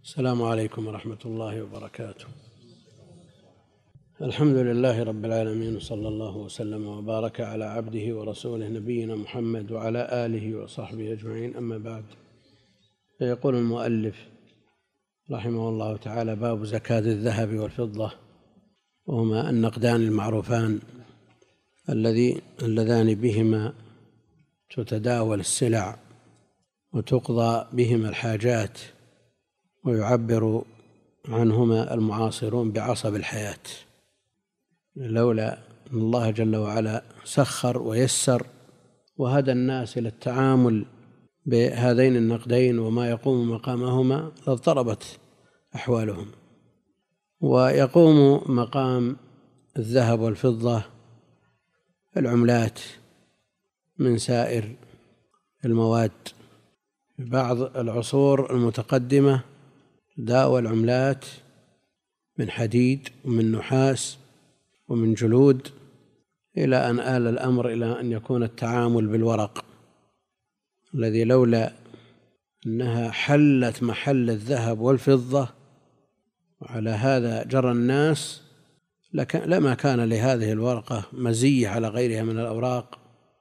السلام عليكم ورحمة الله وبركاته. الحمد لله رب العالمين، صلى الله وسلم وبارك على عبده ورسوله نبينا محمد وعلى آله وصحبه أجمعين، أما بعد. فيقول المؤلف رحمه الله تعالى: باب زكاة الذهب والفضة، وهما النقدان المعروفان اللذان بهما تتداول السلع وتقضى بهما الحاجات، ويعبر عنهما المعاصرون بعصب الحياة، لولا أن الله جل وعلا سخر ويسر وهدى الناس إلى التعامل بهذين النقدين وما يقوم مقامهما لاضطربت أحوالهم. ويقوم مقام الذهب والفضة العملات من سائر المواد. في بعض العصور المتقدمة تداول عملات من حديد ومن نحاس ومن جلود، إلى أن آل الأمر إلى أن يكون التعامل بالورق، الذي لولا أنها حلت محل الذهب والفضة وعلى هذا جرى الناس لما كان لهذه الورقة مزية على غيرها من الأوراق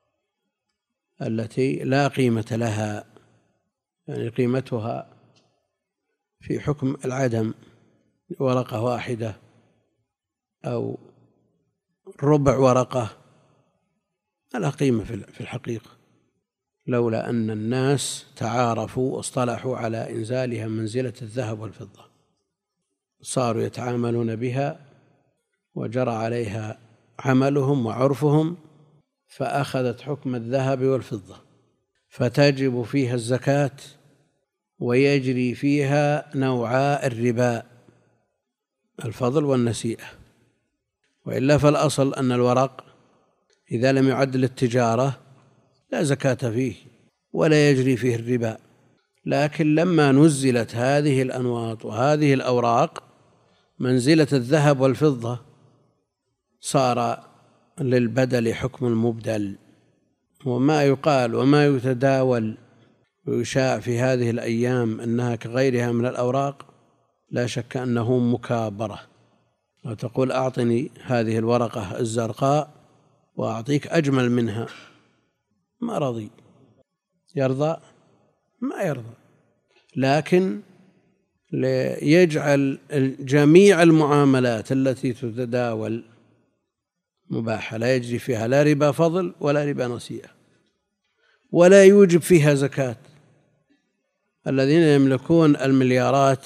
التي لا قيمة لها، يعني قيمتها في حكم العدم، ورقة واحدة أو ربع ورقة ما لها قيمة في الحقيقة، لولا أن الناس تعارفوا واصطلحوا على إنزالها منزلة الذهب والفضة، صاروا يتعاملون بها وجرى عليها عملهم وعرفهم، فأخذت حكم الذهب والفضة، فتجب فيها الزكاة ويجري فيها نوعا الربا، الفضل والنسيئة. وإلا فالأصل أن الورق إذا لم يعد للتجارة لا زكاة فيه ولا يجري فيه الربا، لكن لما نزلت هذه الأنواط وهذه الأوراق منزلة الذهب والفضة صار للبدل حكم المبدل. وما يقال وما يتداول ويشاع في هذه الأيام أنها كغيرها من الأوراق لا شك أنه مكابرة. وتقول أعطني هذه الورقة الزرقاء وأعطيك أجمل منها، ما رضي، يرضى؟ ما يرضى. لكن ليجعل جميع المعاملات التي تتداول مباحة، لا يجري فيها لا ربا فضل ولا ربا نسيئة، ولا يوجب فيها زكاة. الذين يملكون المليارات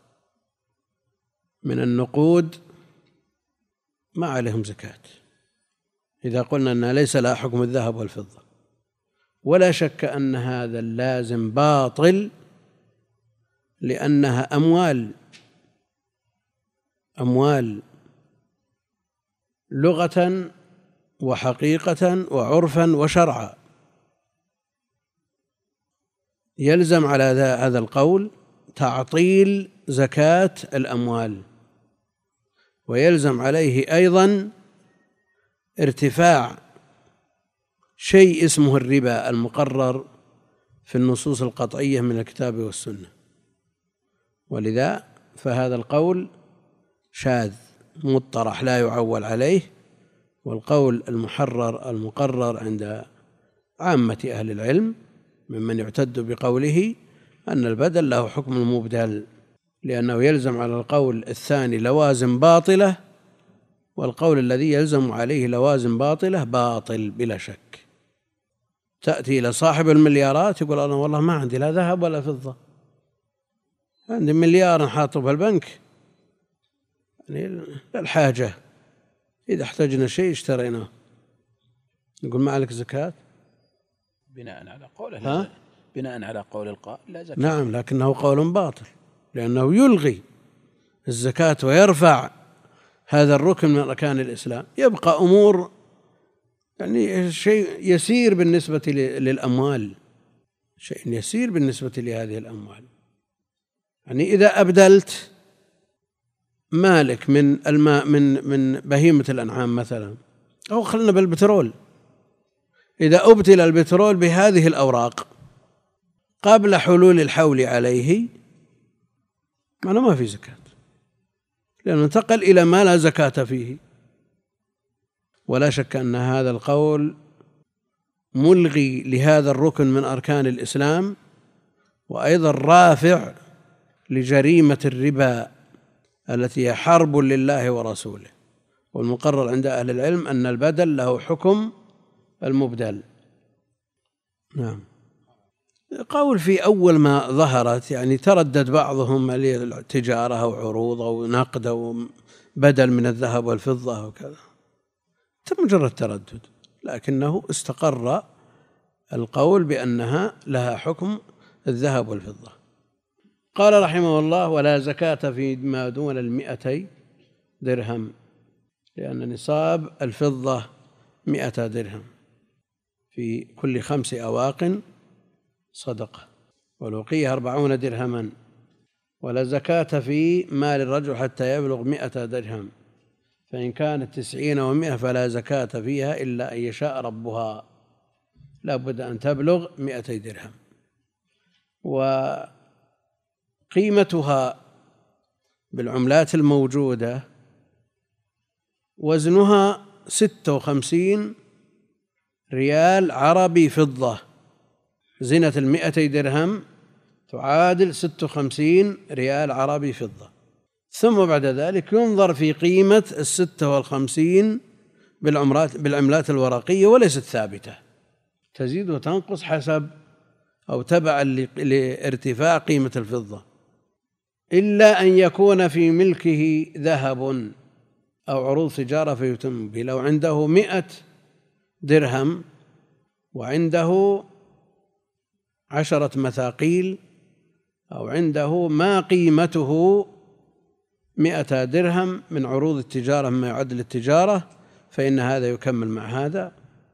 من النقود ما عليهم زكاة إذا قلنا أنها ليس لها حكم الذهب والفضة. ولا شك أن هذا اللازم باطل، لأنها أموال لغة وحقيقة وعرفا وشرعا. يلزم على هذا القول تعطيل زكاة الأموال، ويلزم عليه أيضا ارتفاع شيء اسمه الربا المقرر في النصوص القطعية من الكتاب والسنة. ولذا فهذا القول شاذ مطرح لا يعول عليه، والقول المقرر عند عامة أهل العلم ممن يعتد بقوله أن البدل له حكم المبدل، لأنه يلزم على القول الثاني لوازم باطلة، والقول الذي يلزم عليه لوازم باطلة باطل بلا شك. تأتي إلى صاحب المليارات يقول أنا والله ما عندي لا ذهب ولا فضة، عندي مليار حاطه في البنك يعني للحاجة، إذا احتجنا شيء اشتريناه، نقول ما عليك زكاة بناء على قوله بناء على قول القائل لا زكاة. نعم، لكنه قول باطل، لأنه يلغي الزكاة ويرفع هذا الركن من أركان الإسلام. يبقى أمور يعني شيء يسير بالنسبة للأموال، شيء يسير بالنسبة لهذه الأموال. يعني إذا أبدلت مالك من الماء من بهيمة الأنعام مثلا، أو خلنا بالبترول، إذا أبتل البترول بهذه الأوراق قبل حلول الحول عليه معناه ما في زكاة، لأنه انتقل إلى ما لا زكاة فيه. ولا شك أن هذا القول ملغي لهذا الركن من أركان الإسلام، وأيضا رافع لجريمة الربا التي هي حرب لله ورسوله. والمقرر عند أهل العلم أن البدل له حكم المبدل. نعم. قول في أول ما ظهرت يعني تردد بعضهم التجارة أو عروض أو نقد أو بدل من الذهب والفضة وكذا، مجرد تردد، لكنه استقر القول بأنها لها حكم الذهب والفضة. قال رحمه الله: ولا زكاة فيما دون 200 درهم، لأن نصاب الفضة 100 درهم، في كل 5 أواق صدقة، والوقية 40 درهما. ولا زكاة في مال الرجل حتى يبلغ 100 درهم، فإن كانت 90 و100 فلا زكاة فيها إلا أن يشاء ربها، لا بد أن تبلغ 200 درهم. وقيمتها بالعملات الموجودة وزنها 56 ريال عربي فضة، زنة 200 درهم تعادل 56 ريال عربي فضة. ثم بعد ذلك ينظر في قيمة 56 بالعملات الورقية، وليست ثابتة، تزيد وتنقص حسب أو تبعا لارتفاع قيمة الفضة، إلا أن يكون في ملكه ذهب أو عروض تجارة فيتم به. لو عنده 100 درهم وعنده 10 مثاقيل، أو عنده ما قيمته 100 درهم من عروض التجارة مما يعد للتجارة، فإن هذا يكمل مع هذا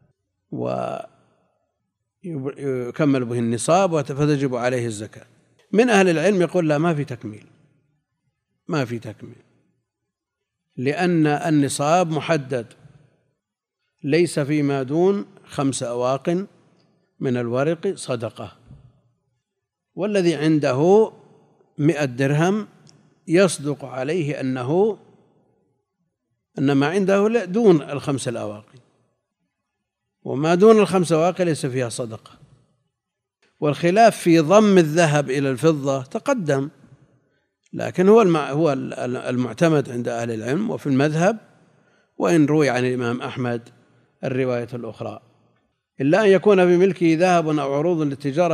ويكمل به النصاب، فتجب عليه الزكاة. من أهل العلم يقول لا، ما في تكميل، لأن النصاب محدد، ليس فيما دون 5 أواق من الورق صدقة. والذي عنده 100 درهم يصدق عليه أن ما عنده دون 5 الأواق، وما دون 5 أواق ليس فيها صدقة. والخلاف في ضم الذهب إلى الفضة تقدم، لكن هو المعتمد عند أهل العلم وفي المذهب، وإن روي عن الإمام أحمد الرواية الأخرى، إلا أن يكون بملكه ذهب أو عروض للتجارة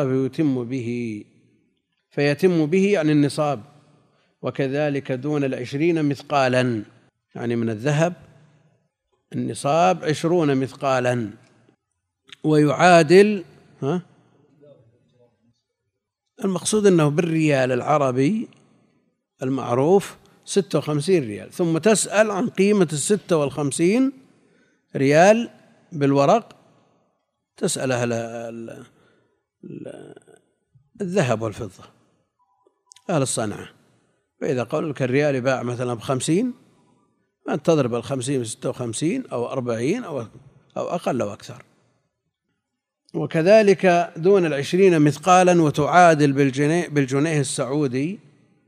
فيتم به عن النصاب. وكذلك دون 20 مثقالا، يعني من الذهب النصاب 20 مثقالا، ويعادل المقصود أنه بالريال العربي المعروف 56 ريال، ثم تسأل عن قيمة 56 ريال بالورق، تسأل أهل الذهب والفضة، أهل الصنعة، فإذا قالوا لك الريال يباع مثلا ب50، أن تضرب 50 ب56 أو 40 أو أقل أو أكثر. وكذلك دون 20 مثقالا، وتعادل بالجنيه السعودي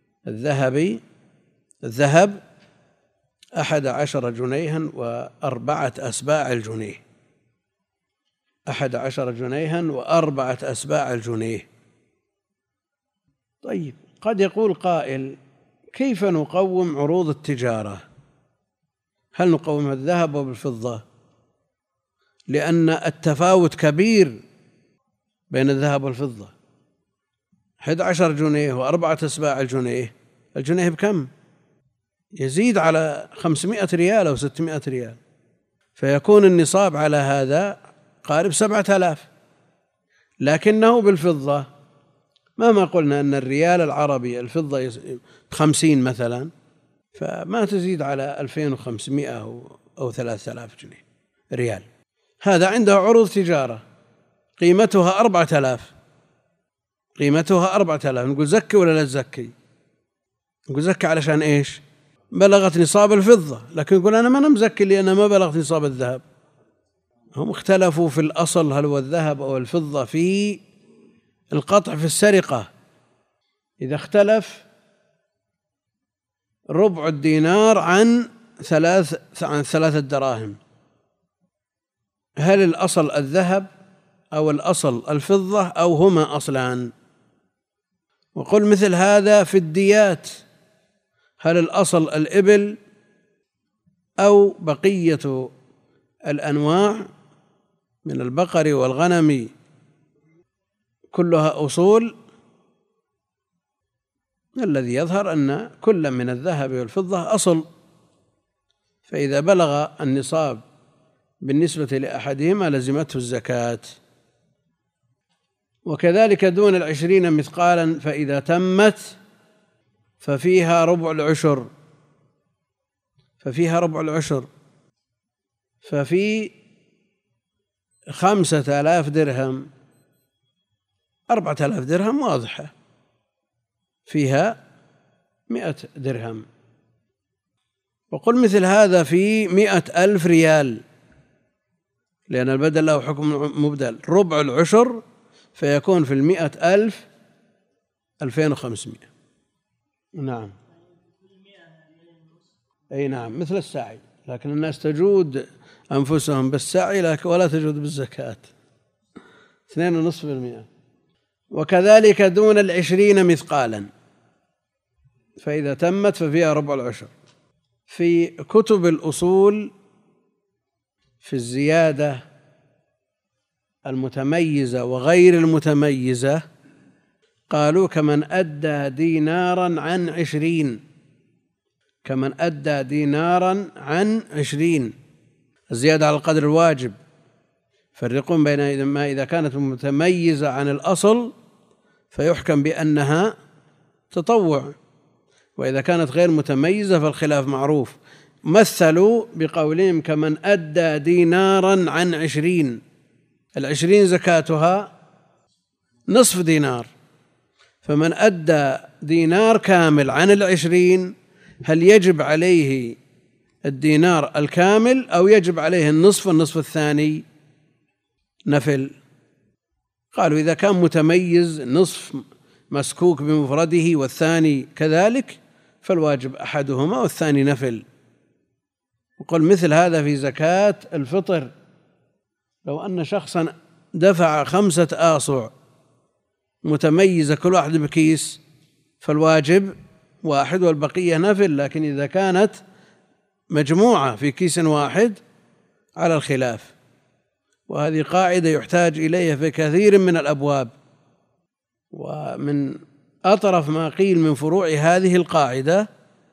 الذهب 11 جنيها و4 أسباع الجنيه، 11 جنيها و4 أسباع الجنيه. طيب، قد يقول قائل: كيف نقوم عروض التجارة؟ هل نقوم بالذهب وبالفضة؟ لأن التفاوت كبير بين الذهب والفضة، 11 جنيه و4 أسباع الجنيه بكم؟ يزيد على 500 ريال أو 600 ريال، فيكون النصاب على هذا قارب 7000. لكنه بالفضة مهما قلنا أن الريال العربي الفضة 50 مثلا، فما تزيد على 2500 أو 3000 جنيه ريال. هذا عنده عروض تجارة قيمتها 4000، نقول زكي ولا لا تزكي؟ نقول زكي علشان إيش؟ بلغت نصاب الفضة، لكن يقول أنا ما مزكي لأن ما بلغت نصاب الذهب. هم اختلفوا في الأصل، هل هو الذهب أو الفضة في القطع في السرقة. إذا اختلف ربع الدينار عن 3 دراهم، هل الأصل الذهب أو الأصل الفضة أو هما أصلان؟ وقل مثل هذا في الديات، هل الأصل الإبل أو بقية الأنواع من البقر والغنم كلها أصول؟ الذي يظهر أن كل من الذهب والفضة أصل، فإذا بلغ النصاب بالنسبة لأحدهما لزمته الزكاة. وكذلك دون 20 مثقالا فإذا تمت ففيها ربع العشر، ففي 5000 درهم 4000 درهم واضحة، فيها 100 درهم. وقل مثل هذا في 100,000 ريال، لأن البدل له حكم مبدل، ربع العشر فيكون في 100,000 2500. نعم، أي نعم، مثل السعي، لكن الناس تجود أنفسهم بالسعي ولا تجود بالزكاة، 2.5%. وكذلك دون 20 مثقالا فإذا تمت ففيها ربع العشر. في كتب الأصول في الزيادة المتميزة وغير المتميزة قالوا كمن أدى دينارا عن 20، كمن أدى دينارا عن 20، الزيادة على القدر الواجب. فرقون بين ما إذا كانت متميزة عن الأصل فيحكم بأنها تطوع، وإذا كانت غير متميزة فالخلاف معروف. مثلوا بقولهم كمن أدى دينارا عن 20، 20 زكاتها نصف دينار، فمن أدى دينار كامل عن 20 هل يجب عليه الدينار الكامل أو يجب عليه النصف الثاني نفل؟ قالوا إذا كان متميز نصف مسكوك بمفرده والثاني كذلك فالواجب أحدهما والثاني نفل. وقل مثل هذا في زكاة الفطر، لو أن شخصا دفع 5 آصع متميزة كل واحد بكيس فالواجب واحد والبقية نفل، لكن إذا كانت مجموعة في كيس واحد على الخلاف. وهذه قاعدة يحتاج إليها في كثير من الأبواب. ومن أطرف ما قيل من فروع هذه القاعدة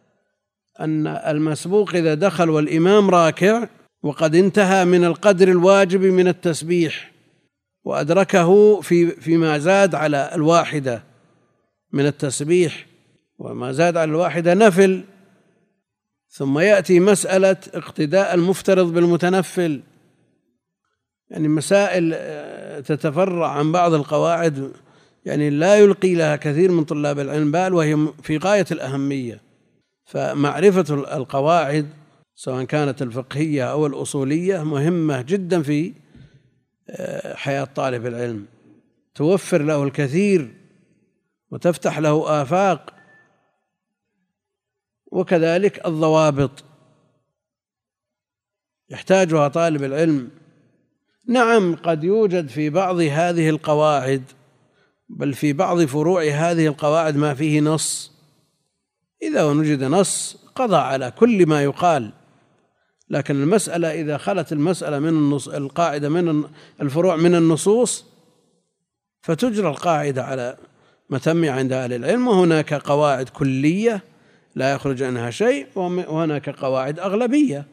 أن المسبوق إذا دخل والإمام راكع وقد انتهى من القدر الواجب من التسبيح وأدركه فيما زاد على الواحدة من التسبيح وما زاد على الواحدة نفل، ثم يأتي مسألة اقتداء المفترض بالمتنفل، يعني مسائل تتفرع عن بعض القواعد يعني لا يلقي لها كثير من طلاب العلم بال، وهي في غاية الأهمية. فمعرفة القواعد سواء كانت الفقهية أو الأصولية مهمة جدا في حياة طالب العلم، توفر له الكثير وتفتح له آفاق. وكذلك الضوابط يحتاجها طالب العلم. نعم، قد يوجد في بعض هذه القواعد بل في بعض فروع هذه القواعد ما فيه نص، إذا وجد نص قضى على كل ما يقال، لكن المسألة إذا خلت المسألة من القاعدة من الفروع من النصوص فتجرى القاعدة على متم عند أهل العلم. وهناك قواعد كلية لا يخرج عنها شيء، وهناك قواعد أغلبية.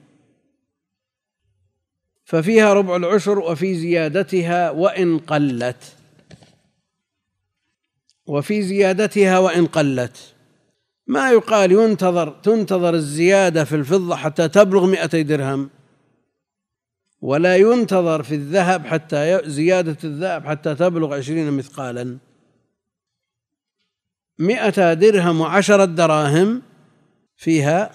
ففيها ربع العشر وفي زيادتها وإن قلت، وفي زيادتها وإن قلت ما يقال تنتظر الزيادة في الفضة حتى تبلغ 200 درهم، ولا ينتظر في الذهب حتى زيادة الذهب حتى تبلغ 20 مثقالا. 100 درهم و10 دراهم فيها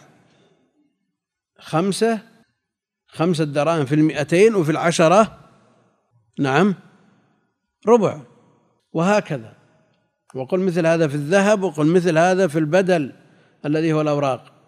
5 دراهم في 200 وفي 10 نعم ربع، وهكذا. وقل مثل هذا في الذهب، وقل مثل هذا في البدل الذي هو الأوراق.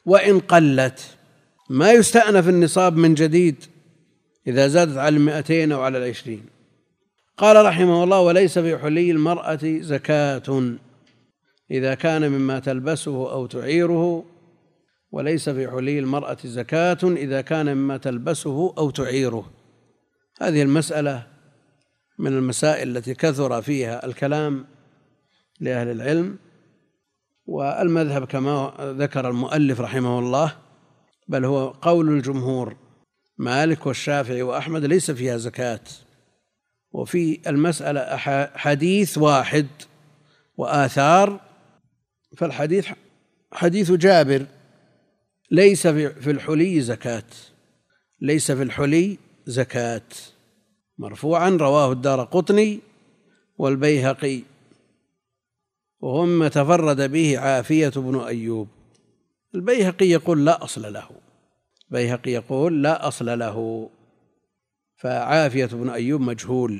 وإن قلت، ما يستأنف النصاب من جديد إذا زادت على 200 أو على 20. قال رحمه الله: وليس في حلي المرأة زكاة إذا كان مما تلبسه أو تعيره. وليس في حلي المرأة زكاة إذا كان مما تلبسه أو تعيره. هذه المسألة من المسائل التي كثر فيها الكلام لأهل العلم، والمذهب كما ذكر المؤلف رحمه الله، بل هو قول الجمهور مالك والشافعي وأحمد، ليس فيها زكاة. وفي المسألة حديث واحد وآثار، فالحديث حديث جابر: ليس في الحلي زكاة، ليس في الحلي زكاة، مرفوعا، رواه الدارقطني والبيهقي، وهم تفرد به عافية بن أيوب. البيهقي يقول لا أصل له، البيهقي يقول لا أصل له، فعافية بن أيوب مجهول.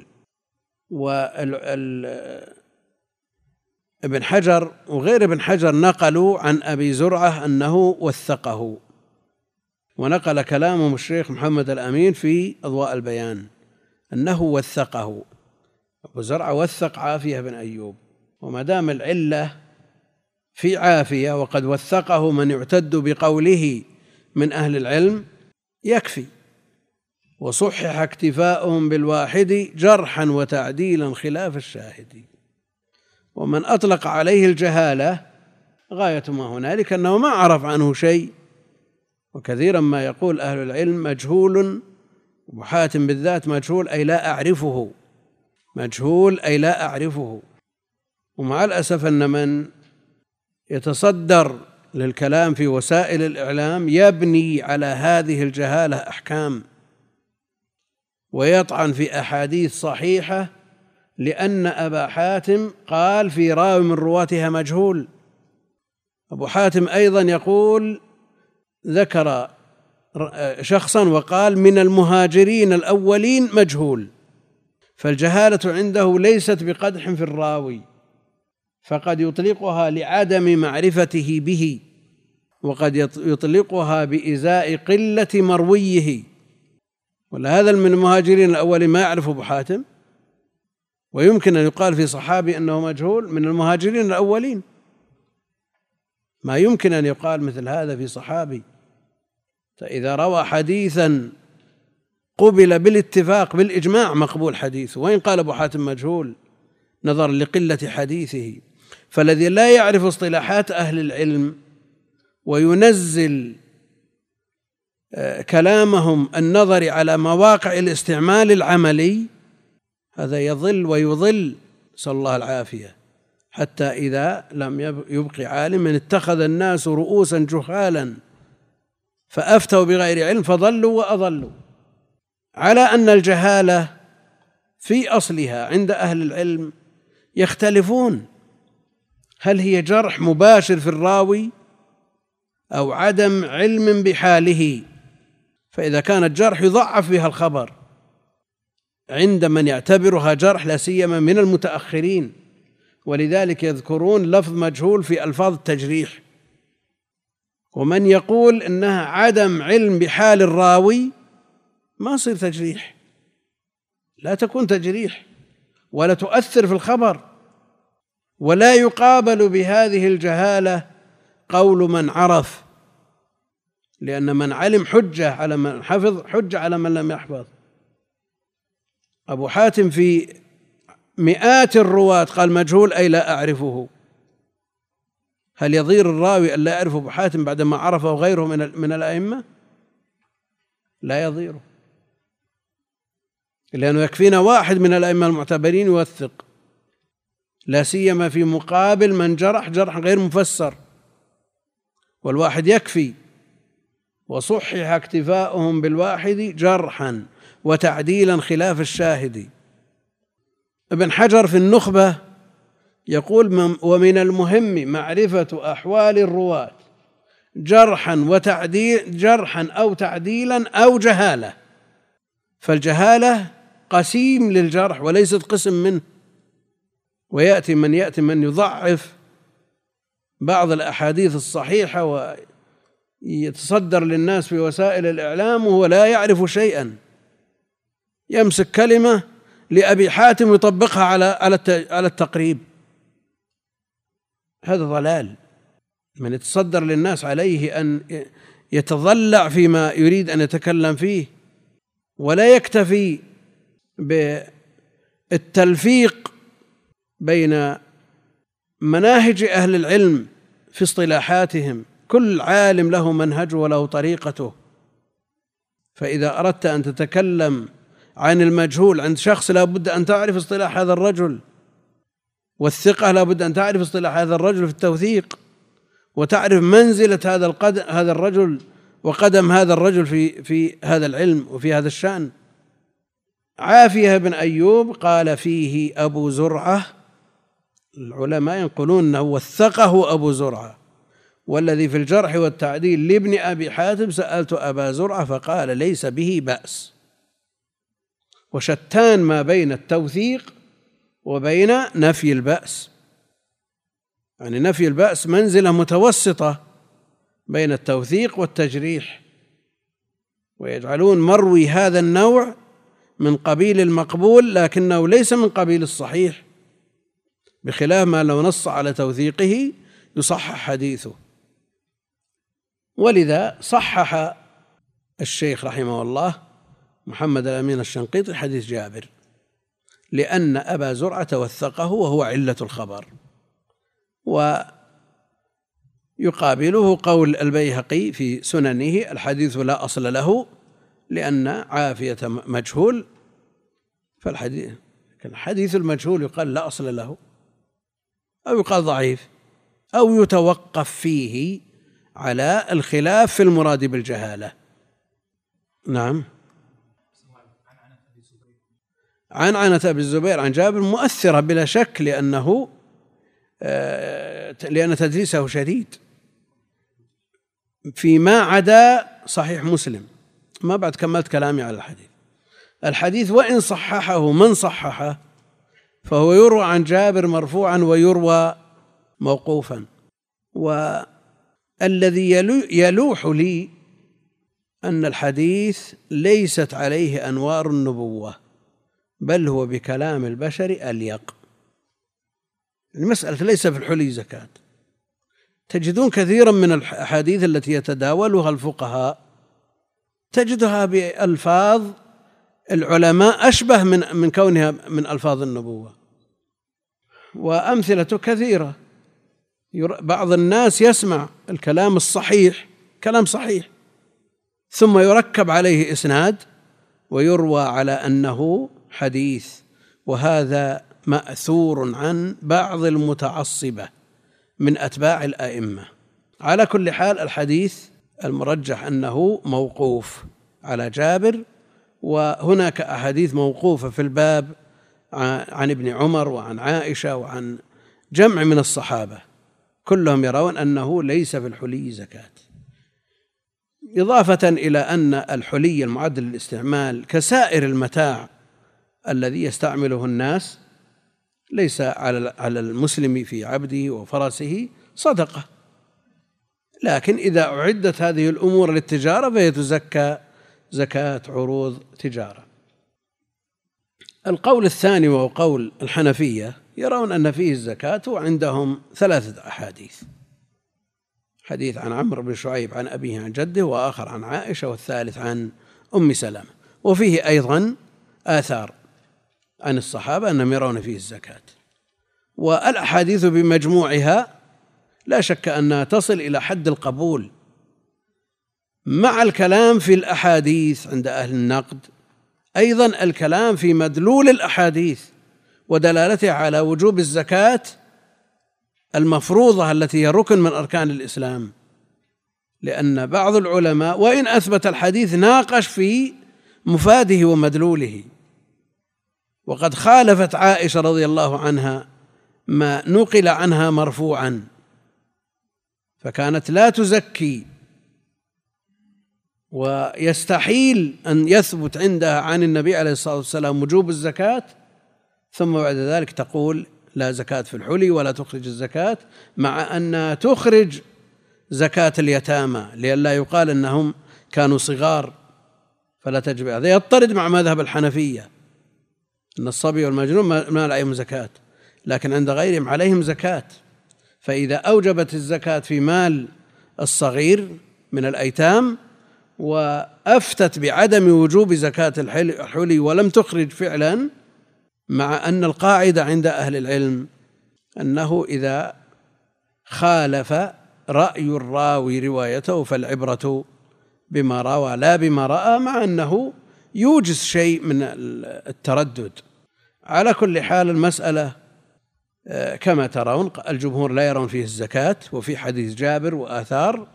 ابن حجر وغير ابن حجر نقلوا عن أبي زرعة أنه وثقه، ونقل كلامهم الشيخ محمد الأمين في أضواء البيان أنه وثقه. أبو زرعة وثق عافية بن أيوب، وما دام العلة في عافية وقد وثقه من يعتد بقوله من أهل العلم يكفي. وصحح اكتفاؤهم بالواحد جرحا وتعديلا خلاف الشاهد. ومن أطلق عليه الجهالة غاية ما هنالك أنه ما عرف عنه شيء، وكثيرا ما يقول أهل العلم مجهول، أبو حاتم بالذات مجهول أي لا أعرفه، مجهول أي لا أعرفه. ومع الأسف أن من يتصدر للكلام في وسائل الإعلام يبني على هذه الجهالة أحكام، ويطعن في أحاديث صحيحة لأن أبا حاتم قال في راوي من رواتها مجهول. أبو حاتم أيضا يقول ذكر شخصا وقال من المهاجرين الأولين مجهول، فالجهالة عنده ليست بقدح في الراوي، فقد يطلقها لعدم معرفته به، وقد يطلقها بإزاء قلة مرويه. ولهذا من المهاجرين الأولين ما يعرف أبو حاتم، ويمكن أن يقال في صحابي أنه مجهول من المهاجرين الأولين، ما يمكن أن يقال مثل هذا في صحابي. فإذا روى حديثا قبل بالاتفاق بالإجماع مقبول حديثه، وإن قال أبو حاتم مجهول نظرا لقلة حديثه. فالذي لا يعرف اصطلاحات أهل العلم وينزل كلامهم النظر على مواقع الاستعمال العملي، هذا يضل ويضل، نسأل الله العافية. حتى إذا لم يبق عالما اتخذ الناس رؤوسا جهالا فأفتوا بغير علم فضلوا وأضلوا. على أن الجهالة في أصلها عند أهل العلم يختلفون، هل هي جرح مباشر في الراوي أو عدم علم بحاله؟ فإذا كانت جرح يضعف بها الخبر عند من يعتبرها جرح، لا سيما من المتأخرين، ولذلك يذكرون لفظ مجهول في ألفاظ التجريح. ومن يقول إنها عدم علم بحال الراوي ما يصير تجريح، لا تكون تجريح ولا تؤثر في الخبر، ولا يقابل بهذه الجهالة قول من عرف، لأن من علم حجة على من حفظ، حجة على من لم يحفظ. أبو حاتم في مئات الرواة قال مجهول أي لا أعرفه. هل يضير الراوي أن لا يعرف أبو حاتم بعدما عرفه غيره من الأئمة؟ لا يضيره، لأنه يكفينا واحد من الأئمة المعتبرين يوثق، لا سيما في مقابل من جرح غير مفسر، والواحد يكفي. وصحح اكتفاؤهم بالواحد جرحا وتعديلا خلاف الشاهد. ابن حجر في النخبة يقول ومن المهم معرفة أحوال الرواة جرحا أو تعديلا أو جهالة. فالجهالة قسيم للجرح وليست قسم منه، ويأتي من يضعف بعض الأحاديث الصحيحة يتصدر للناس في وسائل الإعلام وهو لا يعرف شيئا، يمسك كلمة لأبي حاتم ويطبقها على التقريب. هذا ضلال. من يتصدر للناس عليه أن يتضلع فيما يريد أن يتكلم فيه، ولا يكتفي بالتلفيق بين مناهج أهل العلم في اصطلاحاتهم. كل عالم له منهجه وله طريقته، فإذا أردت أن تتكلم عن المجهول عند شخص لا بد أن تعرف اصطلاح هذا الرجل، والثقة لا بد أن تعرف اصطلاح هذا الرجل في التوثيق، وتعرف منزلة هذا الرجل وقدم هذا الرجل في هذا العلم وفي هذا الشأن. عافية بن أيوب قال فيه أبو زرعة، العلماء ينقلون أنه وثقه أبو زرعة، والذي في الجرح والتعديل لابن أبي حاتم سألت أبا زرعة فقال ليس به بأس. وشتان ما بين التوثيق وبين نفي البأس، يعني نفي البأس منزلة متوسطة بين التوثيق والتجريح، ويجعلون مروي هذا النوع من قبيل المقبول لكنه ليس من قبيل الصحيح، بخلاف ما لو نص على توثيقه يصحح حديثه. ولذا صحح الشيخ رحمه الله محمد الأمين الشنقيطي حديث جابر، لأن أبا زرعة وثقه وهو علة الخبر. ويقابله قول البيهقي في سننه الحديث لا أصل له لأن عافية مجهول، فالحديث المجهول يقال لا أصل له أو يقال ضعيف أو يتوقف فيه على الخلاف في المراد بالجهالة. نعم. عنعنة أبي الزبير عن جابر مؤثرة بلا شك، لأن تدليسه شديد فيما عدا صحيح مسلم. ما بعد كملت كلامي على الحديث وإن صححه من صححه فهو يروى عن جابر مرفوعا ويروى موقوفا. والذي يلوح لي أن الحديث ليست عليه أنوار النبوة، بل هو بكلام البشر أليق. المسألة ليس في الحلي زكاة. تجدون كثيرا من الأحاديث التي يتداولها الفقهاء تجدها بألفاظ العلماء أشبه من كونها من ألفاظ النبوة، وأمثلة كثيرة. بعض الناس يسمع الكلام الصحيح كلام صحيح ثم يركب عليه إسناد ويروى على أنه حديث، وهذا مأثور عن بعض المتعصبة من أتباع الأئمة. على كل حال الحديث المرجح أنه موقوف على جابر، وهناك أحاديث موقوفة في الباب عن ابن عمر وعن عائشة وعن جمع من الصحابة كلهم يرون أنه ليس في الحلي زكاة، إضافة إلى أن الحلي المعد للاستعمال كسائر المتاع الذي يستعمله الناس ليس على المسلم في عبده وفرسه صدقة، لكن إذا أعدت هذه الأمور للتجارة فهي تزكى زكاة عروض تجارة. القول الثاني وهو قول الحنفية يرون أن فيه الزكاة، وعندهم 3 أحاديث: حديث عن عمرو بن شعيب عن أبيه عن جده، وآخر عن عائشة، والثالث عن أم سلمة. وفيه أيضا آثار عن الصحابة أنهم يرون فيه الزكاة. والأحاديث بمجموعها لا شك أنها تصل إلى حد القبول، مع الكلام في الأحاديث عند أهل النقد، أيضا الكلام في مدلول الأحاديث ودلالتها على وجوب الزكاة المفروضة التي هي ركن من أركان الإسلام، لأن بعض العلماء وإن أثبت الحديث ناقش في مفاده ومدلوله، وقد خالفت عائشة رضي الله عنها ما نقل عنها مرفوعا، فكانت لا تزكي، ويستحيل أن يثبت عندها عن النبي عليه الصلاة والسلام وجوب الزكاة ثم بعد ذلك تقول لا زكاة في الحلي ولا تخرج الزكاة، مع أنها تخرج زكاة اليتامى لئلا يقال أنهم كانوا صغار فلا تجب. هذا يضطرد مع مذهب الحنفية أن الصبي والمجنون ما عليهم زكاة، لكن عند غيرهم عليهم زكاة. فإذا أوجبت الزكاة في مال الصغير من الأيتام وأفتت بعدم وجوب زكاة الحلي ولم تخرج فعلا، مع أن القاعدة عند أهل العلم أنه إذا خالف رأي الراوي روايته فالعبرة بما روى لا بما رأى، مع أنه يوجز شيء من التردد. على كل حال المسألة كما ترون الجمهور لا يرون فيه الزكاة، وفي حديث جابر وآثار،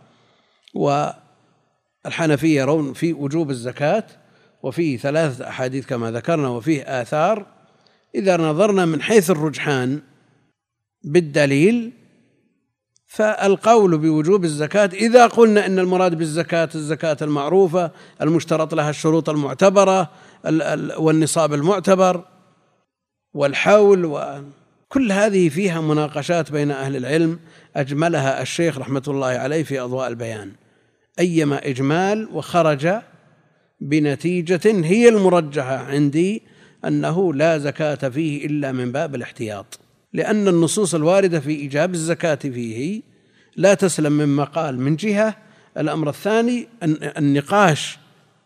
والحنفية يرون في وجوب الزكاة، وفيه 3 أحاديث كما ذكرنا، وفيه آثار. إذا نظرنا من حيث الرجحان بالدليل فالقول بوجوب الزكاة إذا قلنا إن المراد بالزكاة الزكاة المعروفة المشترط لها الشروط المعتبرة والنصاب المعتبر والحول، وكل هذه فيها مناقشات بين أهل العلم أجملها الشيخ رحمة الله عليه في أضواء البيان، أيما إجمال وخرج بنتيجة هي المرجحة عندي أنه لا زكاة فيه إلا من باب الاحتياط، لأن النصوص الواردة في إيجاب الزكاة فيه لا تسلم من مقال من جهة. الأمر الثاني النقاش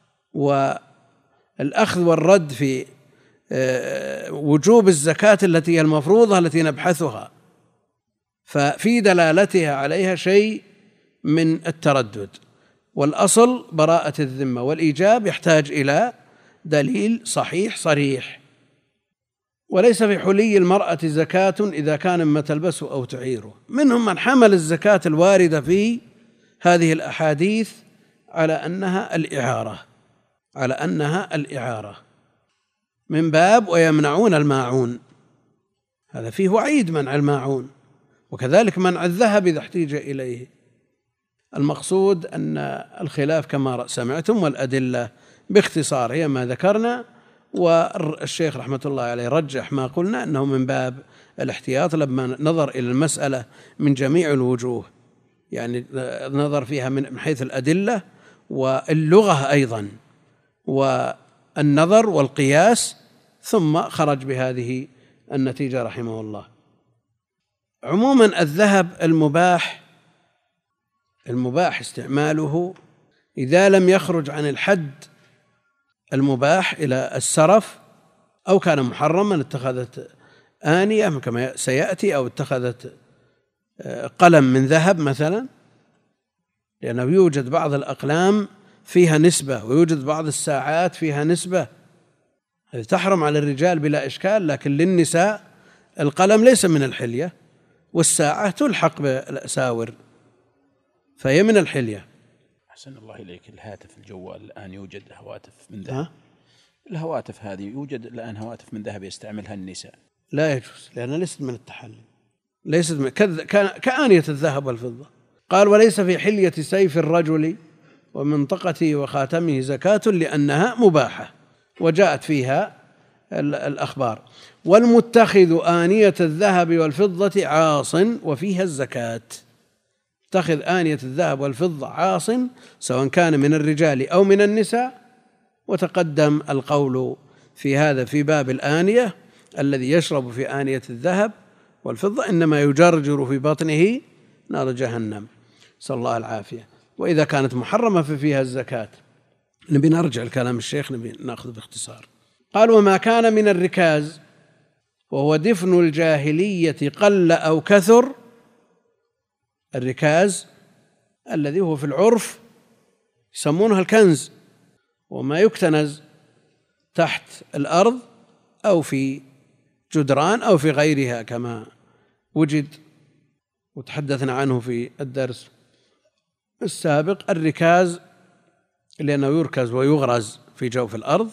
والأخذ والرد في وجوب الزكاة التي هي المفروضة التي نبحثها، ففي دلالتها عليها شيء من التردد، والأصل براءة الذمة، والإيجاب يحتاج إلى دليل صحيح صريح. وليس في حلي المرأة زكاة إذا كان مما تلبسه أو تعيره. منهم من حمل الزكاة الواردة في هذه الأحاديث على أنها الإعارة من باب ويمنعون الماعون، هذا فيه وعيد منع الماعون، وكذلك منع الذهب إذا احتيج إليه. المقصود أن الخلاف كما سمعتم، والأدلة باختصار هي ما ذكرنا، والشيخ رحمة الله عليه رجح ما قلنا أنه من باب الاحتياط لما نظر إلى المسألة من جميع الوجوه، يعني نظر فيها من حيث الأدلة واللغة أيضا والنظر والقياس، ثم خرج بهذه النتيجة رحمه الله. عموما الذهب المباح استعماله إذا لم يخرج عن الحد المباح إلى السرف، أو كان محرما اتخذت آنية كما سيأتي، أو اتخذت قلم من ذهب مثلا، لأنه يوجد بعض الأقلام فيها نسبة، ويوجد بعض الساعات فيها نسبة، هذه تحرم على الرجال بلا إشكال، لكن للنساء القلم ليس من الحلية، والساعة تلحق بالأساور فهي من الحلية. أحسن الله إليك. الهاتف الجوال الآن يوجد هواتف من ذهب، الهواتف هذه يوجد الآن هواتف من ذهب يستعملها النساء، لا يجوز لأنها ليست من التحلي، ليست كآنية الذهب والفضة. قال وليس في حلية سيف الرجل ومنطقته وخاتمه زكاة لأنها مباحة، وجاءت فيها الأخبار. والمتخذ آنية الذهب والفضة عاص وفيها الزكاة، اتخذ آنية الذهب والفضة عاص سواء كان من الرجال أو من النساء. وتقدم القول في هذا في باب الآنية، الذي يشرب في آنية الذهب والفضة إنما يجرجر في بطنه نار جهنم، نسأل الله العافية. وإذا كانت محرمة ففيها الزكاة. نبي نرجع الكلام الشيخ، نبي نأخذ باختصار. قال وما كان من الركاز وهو دفن الجاهلية قل أو كثر. الركاز الذي هو في العرف يسمونه الكنز، وما يكتنز تحت الأرض أو في جدران أو في غيرها كما وجد وتحدثنا عنه في الدرس السابق. الركاز لأنه يركز ويغرز في جوف الأرض.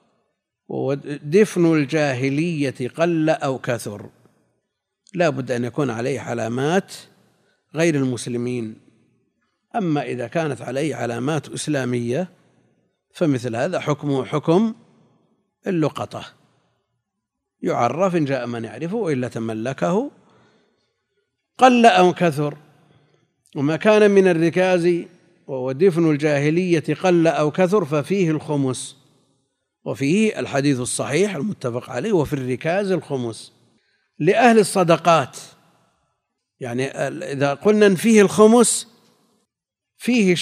ودفن الجاهلية قل أو كثر، لا بد أن يكون عليه علامات غير المسلمين. أما إذا كانت عليه علامات إسلامية فمثل هذا حكمه حكم اللقطة، يعرف إن جاء من يعرفه وإلا تملكه. قل أو كثر وما كان من الركاز وهو دفن الجاهلية قل أو كثر ففيه الخمس، وفيه الحديث الصحيح المتفق عليه وفي الركاز الخمس لأهل الصدقات. يعني إذا قلنا إن فيه الخمس فيه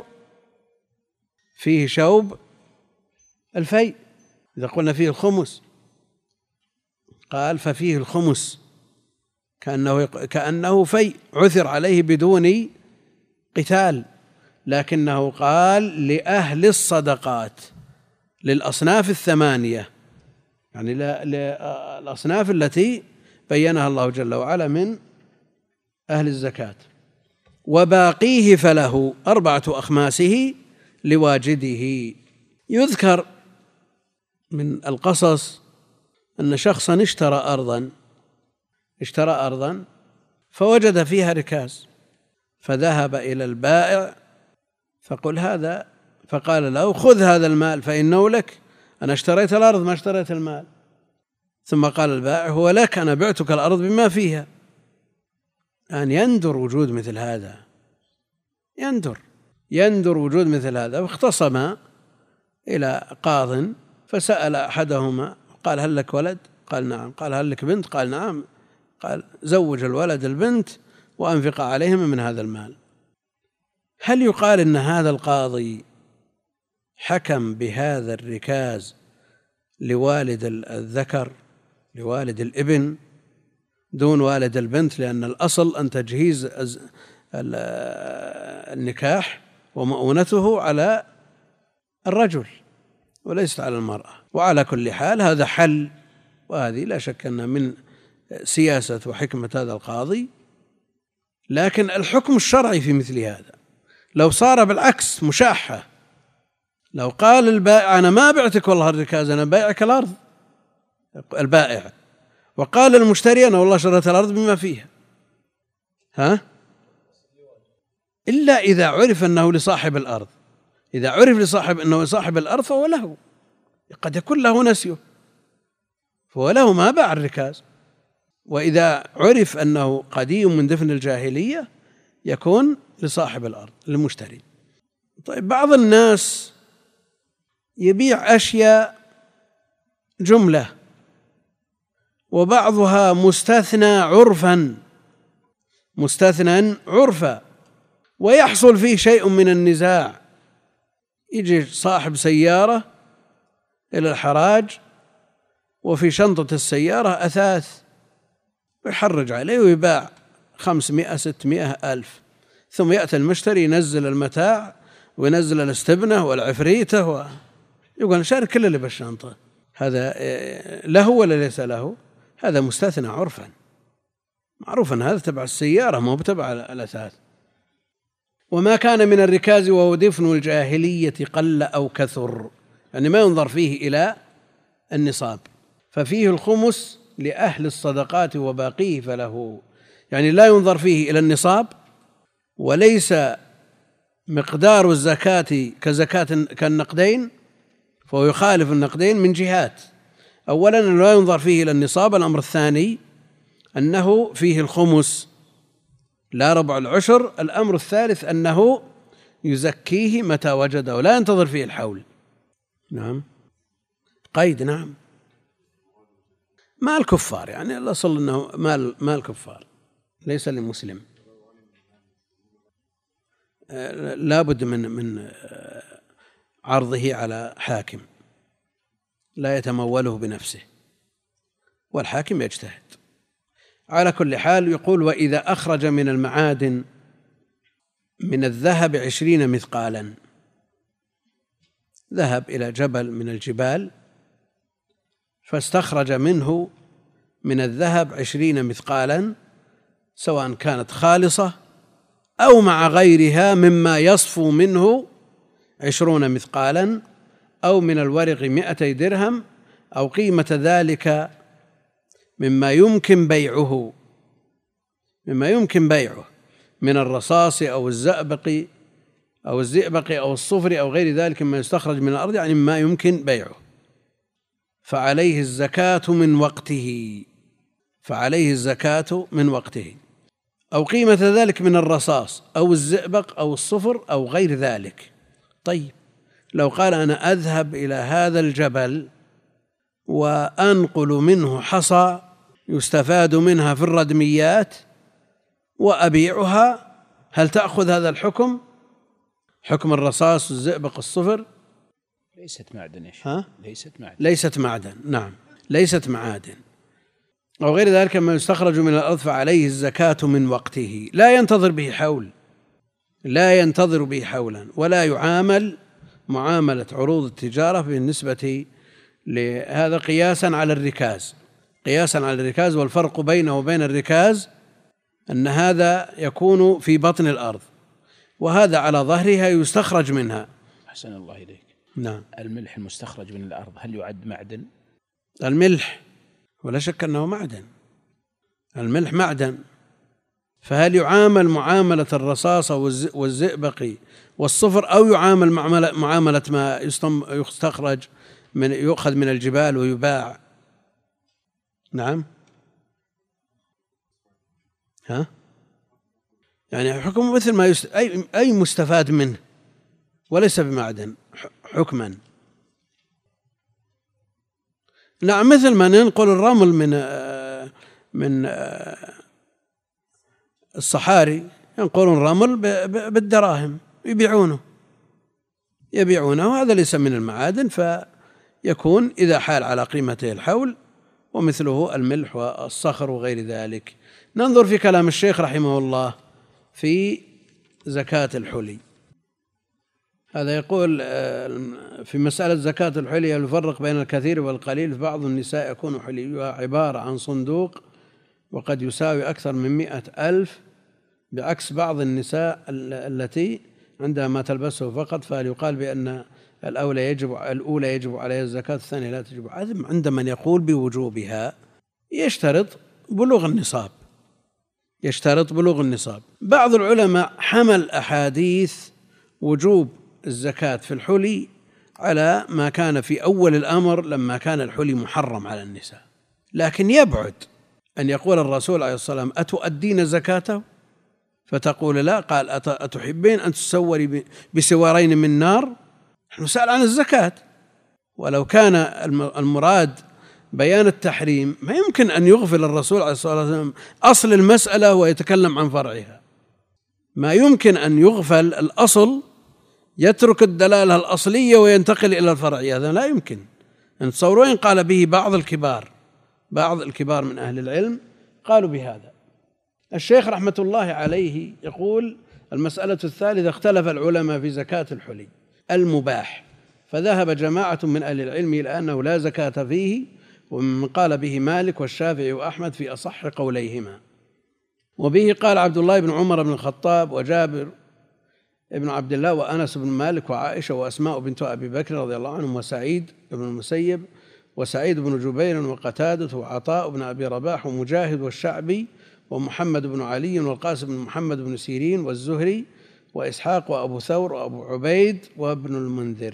شوب الفيء. إذا قلنا فيه الخمس قال ففيه الخمس كأنه فيء عثر عليه بدون قتال، لكنه قال لأهل الصدقات للأصناف الثمانية، يعني للأصناف التي بينها الله جل وعلا من أهل الزكاة. وباقيه فله 4 أخماسه لواجده. يذكر من القصص أن شخصا اشترى أرضا فوجد فيها ركاز، فذهب إلى البائع فقال له خذ هذا المال فإنه لك، أنا اشتريت الأرض ما اشتريت المال. ثم قال البائع هو لك، أنا بعتك الأرض بما فيها. أن يندر وجود مثل هذا، يندر وجود مثل هذا. واختصما إلى قاض فسأل أحدهما قال هل لك ولد؟ قال نعم. قال هل لك بنت؟ قال نعم. قال زوج الولد البنت وأنفق عليهما من هذا المال. هل يقال إن هذا القاضي حكم بهذا الركاز لوالد الذكر لوالد الابن دون والد البنت؟ لأن الأصل أن تجهيز النكاح ومؤونته على الرجل وليست على المرأة. وعلى كل حال هذا حل، وهذه لا شك أن من سياسة وحكمة هذا القاضي. لكن الحكم الشرعي في مثل هذا لو صار بالعكس مشاحة، لو قال البائع أنا ما بعتك والله الركاز، أنا بايعك الأرض، البائع، وقال المشتري أنا والله شريت الأرض بما فيها، إلا إذا عرف أنه لصاحب الأرض. إذا عرف أنه صاحب الأرض فهو له، قد يكون له نسيه فهو له ما باع الركاز. وإذا عرف أنه قديم من دفن الجاهلية يكون لصاحب الأرض للمشتري. طيب بعض الناس يبيع أشياء جملة وبعضها مستثنى عرفا ويحصل فيه شيء من النزاع. يجي صاحب سيارة إلى الحراج وفي شنطة السيارة أثاث ويحرج عليه ويباع 500 600 ألف، ثم يأتي المشتري ينزل المتاع وينزل الاستبنة والعفريتة يقول شارك كل اللي بالشنطة. هذا له ولا ليس له؟ هذا مستثنى عرفا، معروف أن هذا تبع السيارة ما هو تبع الأثاث. وما كان من الركاز وهو دفن الجاهلية قل أو كثر، يعني ما ينظر فيه إلى النصاب، ففيه الخمس لأهل الصدقات وباقيه فله، يعني لا ينظر فيه إلى النصاب، وليس مقدار الزكاة كزكاة كالنقدين، فهو يخالف النقدين من جهات. أولا لا ينظر فيه إلى النصاب، الأمر الثاني أنه فيه الخمس لا ربع العشر، الأمر الثالث أنه يزكيه متى وجده ولا ينتظر فيه الحول. نعم قيد، نعم مال كفار، يعني الأصل أنه مال كفار ليس للمسلم، لا بد من عرضه على حاكم لا يتموله بنفسه، والحاكم يجتهد. على كل حال يقول وإذا أخرج من المعادن من الذهب 20 مثقالا، ذهب إلى جبل من الجبال فاستخرج منه من الذهب 20 مثقالا، سواء كانت خالصة أو مع غيرها مما يصفو منه 20 مثقالا، أو من الورق 200 درهم، أو قيمة ذلك مما يمكن بيعه من الرصاص أو الزئبق أو الصفر أو غير ذلك مما يستخرج من الأرض، يعني مما يمكن بيعه، فعليه الزكاة من وقته. أو قيمة ذلك من الرصاص أو الزئبق أو الصفر أو غير ذلك. طيب لو قال أنا أذهب إلى هذا الجبل وأنقل منه حصى يستفاد منها في الردميات وأبيعها، هل تأخذ هذا الحكم، حكم الرصاص والزئبق الصفر؟ ليست معدن يا شيخ. ليست معدن. نعم، ليست معادن. أو غير ذلك ما يستخرج من الأرض فعليه الزكاة من وقته، لا ينتظر به حولا، ولا يعامل معاملة عروض التجارة بالنسبة لهذا قياسا على الركاز. والفرق بينه وبين الركاز أن هذا يكون في بطن الأرض وهذا على ظهرها يستخرج منها. أحسن الله إليك. نعم. الملح المستخرج من الأرض هل يعد معدن؟ الملح ولا شك أنه معدن، الملح معدن، فهل يعامل معاملة الرصاصة والزئبق والصفر أو يعامل معاملة ما يستخرج يؤخذ من الجبال ويباع؟ نعم. يعني حكم مثل ما أي مستفاد منه وليس بمعدن حكما. نعم، مثل ما ننقل الرمل من الصحاري، ينقلون الرمل بالدراهم يبيعونه، وهذا ليس من المعادن، فيكون إذا حال على قيمته الحول، ومثله الملح والصخر وغير ذلك. ننظر في كلام الشيخ رحمه الله في زكاة الحلي. هذا يقول في مسألة زكاة الحلي يفرق بين الكثير والقليل، بعض النساء يكون حليها عبارة عن صندوق وقد يساوي أكثر من 100,000، بعكس بعض النساء التي عندها ما تلبسه فقط، فهل يقال بأن الأولى يجب عليها الزكاة، الثانية لا تجب؟ عند من يقول بوجوبها يشترط بلوغ النصاب. بعض العلماء حمل أحاديث وجوب الزكاة في الحلي على ما كان في أول الأمر لما كان الحلي محرم على النساء، لكن يبعد أن يقول الرسول عليه الصلاة والسلام أتؤدين زكاته فتقول لا، قال أتحبين أن تسوري بسوارين من نار؟ نحن نسأل عن الزكاة، ولو كان المراد بيان التحريم ما يمكن أن يغفل الرسول عليه الصلاة والسلام أصل المسألة ويتكلم عن فرعها. ما يمكن أن يغفل الأصل، يترك الدلالة الأصلية وينتقل إلى الفرعية، هذا لا يمكن. أن تصورون قال به بعض الكبار من أهل العلم قالوا بهذا. الشيخ رحمة الله عليه يقول المسألة الثالثة، اختلف العلماء في زكاة الحلي المباح، فذهب جماعة من أهل العلم إلى أنه لا زكاة فيه، ومن قال به مالك والشافعي وأحمد في أصح قوليهما. وبه قال عبد الله بن عمر بن الخطاب وجابر ابن عبد الله وأنس بن مالك وعائشة وأسماء بنت أبي بكر رضي الله عنهم وسعيد بن المسيب وسعيد بن جبير وقتادة وعطاء بن أبي رباح ومجاهد والشعبي ومحمد بن علي والقاسم بن محمد بن سيرين والزهري وإسحاق وأبو ثور وأبو عبيد وابن المنذر.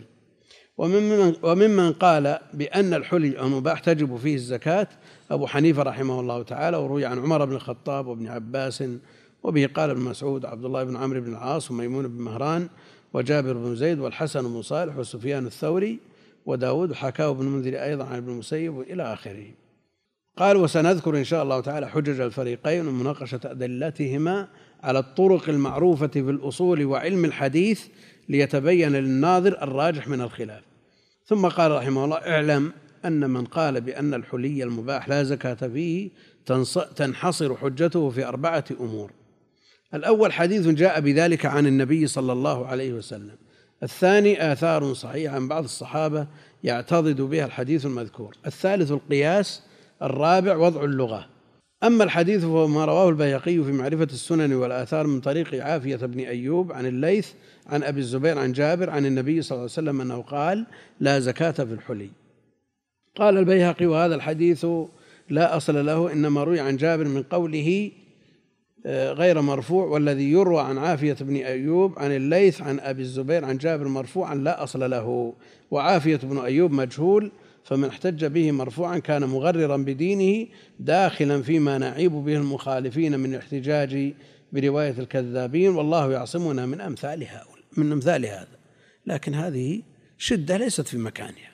وممن قال بأن الحلي المباح تجب فيه الزكاة أبو حنيفة رحمه الله تعالى، وروي عن عمر بن الخطاب وابن عباس، وبه قال ابن مسعود عبد الله بن عمرو بن العاص وميمون بن مهران وجابر بن زيد والحسن بن صالح وسفيان الثوري وداود، وحكاه ابن المنذر أيضا عن ابن المسيب إلى آخره. قال وسنذكر إن شاء الله تعالى حجج الفريقين ومناقشة أدلتهما على الطرق المعروفة في الأصول وعلم الحديث ليتبين للناظر الراجح من الخلاف. ثم قال رحمه الله اعلم أن من قال بأن الحلي المباح لا زكاة فيه تنحصر حجته في 4 أمور. الأول حديث جاء بذلك عن النبي صلى الله عليه وسلم. الثاني آثار صحيحة عن بعض الصحابة يعتضد بها الحديث المذكور. الثالث القياس. الرابع وضع اللغة. أما الحديث فهو ما رواه البيهقي في معرفة السنن والآثار من طريق عافية بن أيوب عن الليث عن أبي الزبير عن جابر عن النبي صلى الله عليه وسلم أنه قال لا زكاة في الحلي. قال البيهقي وهذا الحديث لا أصل له، إنما روي عن جابر من قوله غير مرفوع، والذي يروى عن عافية بن أيوب عن الليث عن أبي الزبير عن جابر مرفوعا لا أصل له، وعافية بن أيوب مجهول، فمن احتج به مرفوعا كان مغررا بدينه داخلا فيما نعيب به المخالفين من الاحتجاج برواية الكذابين، والله يعصمنا من أمثال هذا. لكن هذه شدة ليست في مكانها،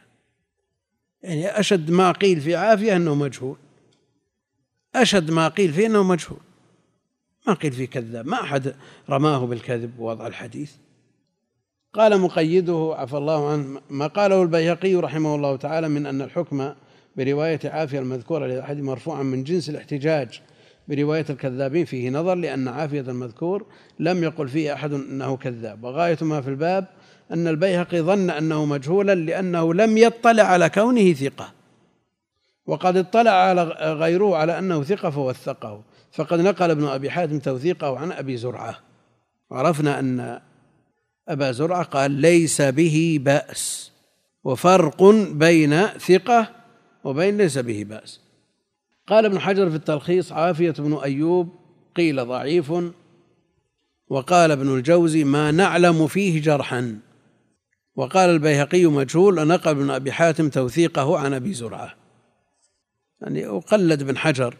يعني أشد ما قيل في عافية أنه مجهول، أشد ما قيل فيه أنه مجهول، ما قيل فيه كذاب، ما أحد رماه بالكذب ووضع الحديث. قال مقيده عفى الله عنه ما قاله البيهقي رحمه الله تعالى من أن الحكم برواية عافية المذكورة لأحد مرفوعا من جنس الاحتجاج برواية الكذابين فيه نظر، لأن عافية المذكور لم يقل فيه أحد أنه كذاب. وغاية ما في الباب أن البيهقي ظن أنه مجهولا لأنه لم يطلع على كونه ثقة، وقد اطلع على غيره على أنه ثقة فوثقه، فقد نقل ابن أبي حاتم توثيقه عن أبي زرعة، وعرفنا أن أبا زرعة قال ليس به بأس، وفرق بين ثقة وبين ليس به بأس. قال ابن حجر في التلخيص عافية بن أيوب قيل ضعيف، وقال ابن الجوزي ما نعلم فيه جرحا، وقال البيهقي مجهول، ونقل ابن أبي حاتم توثيقه عن أبي زرعة. يعني وقلد ابن حجر،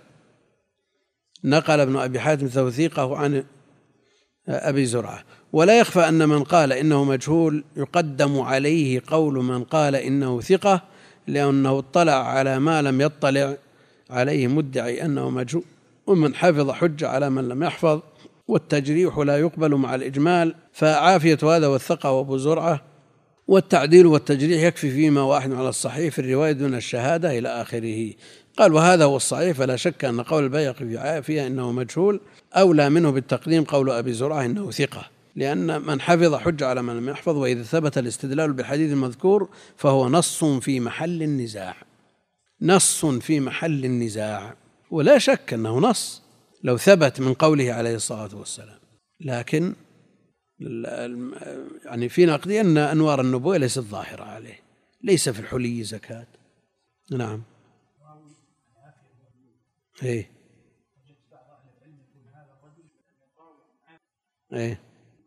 نقل ابن أبي حاتم توثيقه عن أبي زرعة. ولا يخفى أن من قال إنه مجهول يقدم عليه قول من قال إنه ثقة، لأنه اطلع على ما لم يطلع عليه مدعي أنه مجهول، ومن حفظ حج على من لم يحفظ، والتجريح لا يقبل مع الإجمال، فعافية هذا والثقة وأبو زرعة، والتعديل والتجريح يكفي فيما واحد على الصحيح في الرواية دون الشهادة إلى آخره. قال وهذا هو الصحيح، فلا شك أن قول البيهقي في عافية إنه مجهول أولى منه بالتقديم قول أبي زرعة إنه ثقة، لأن من حفظ حج على من لم يحفظ، وإذا ثبت الاستدلال بالحديث المذكور فهو نص في محل النزاع، نص في محل النزاع، ولا شك أنه نص لو ثبت من قوله عليه الصلاة والسلام. لكن يعني في نقدي أن أنوار النبوة ليست ظاهرة عليه، ليس في الحلي زكاة. نعم. إيه إيه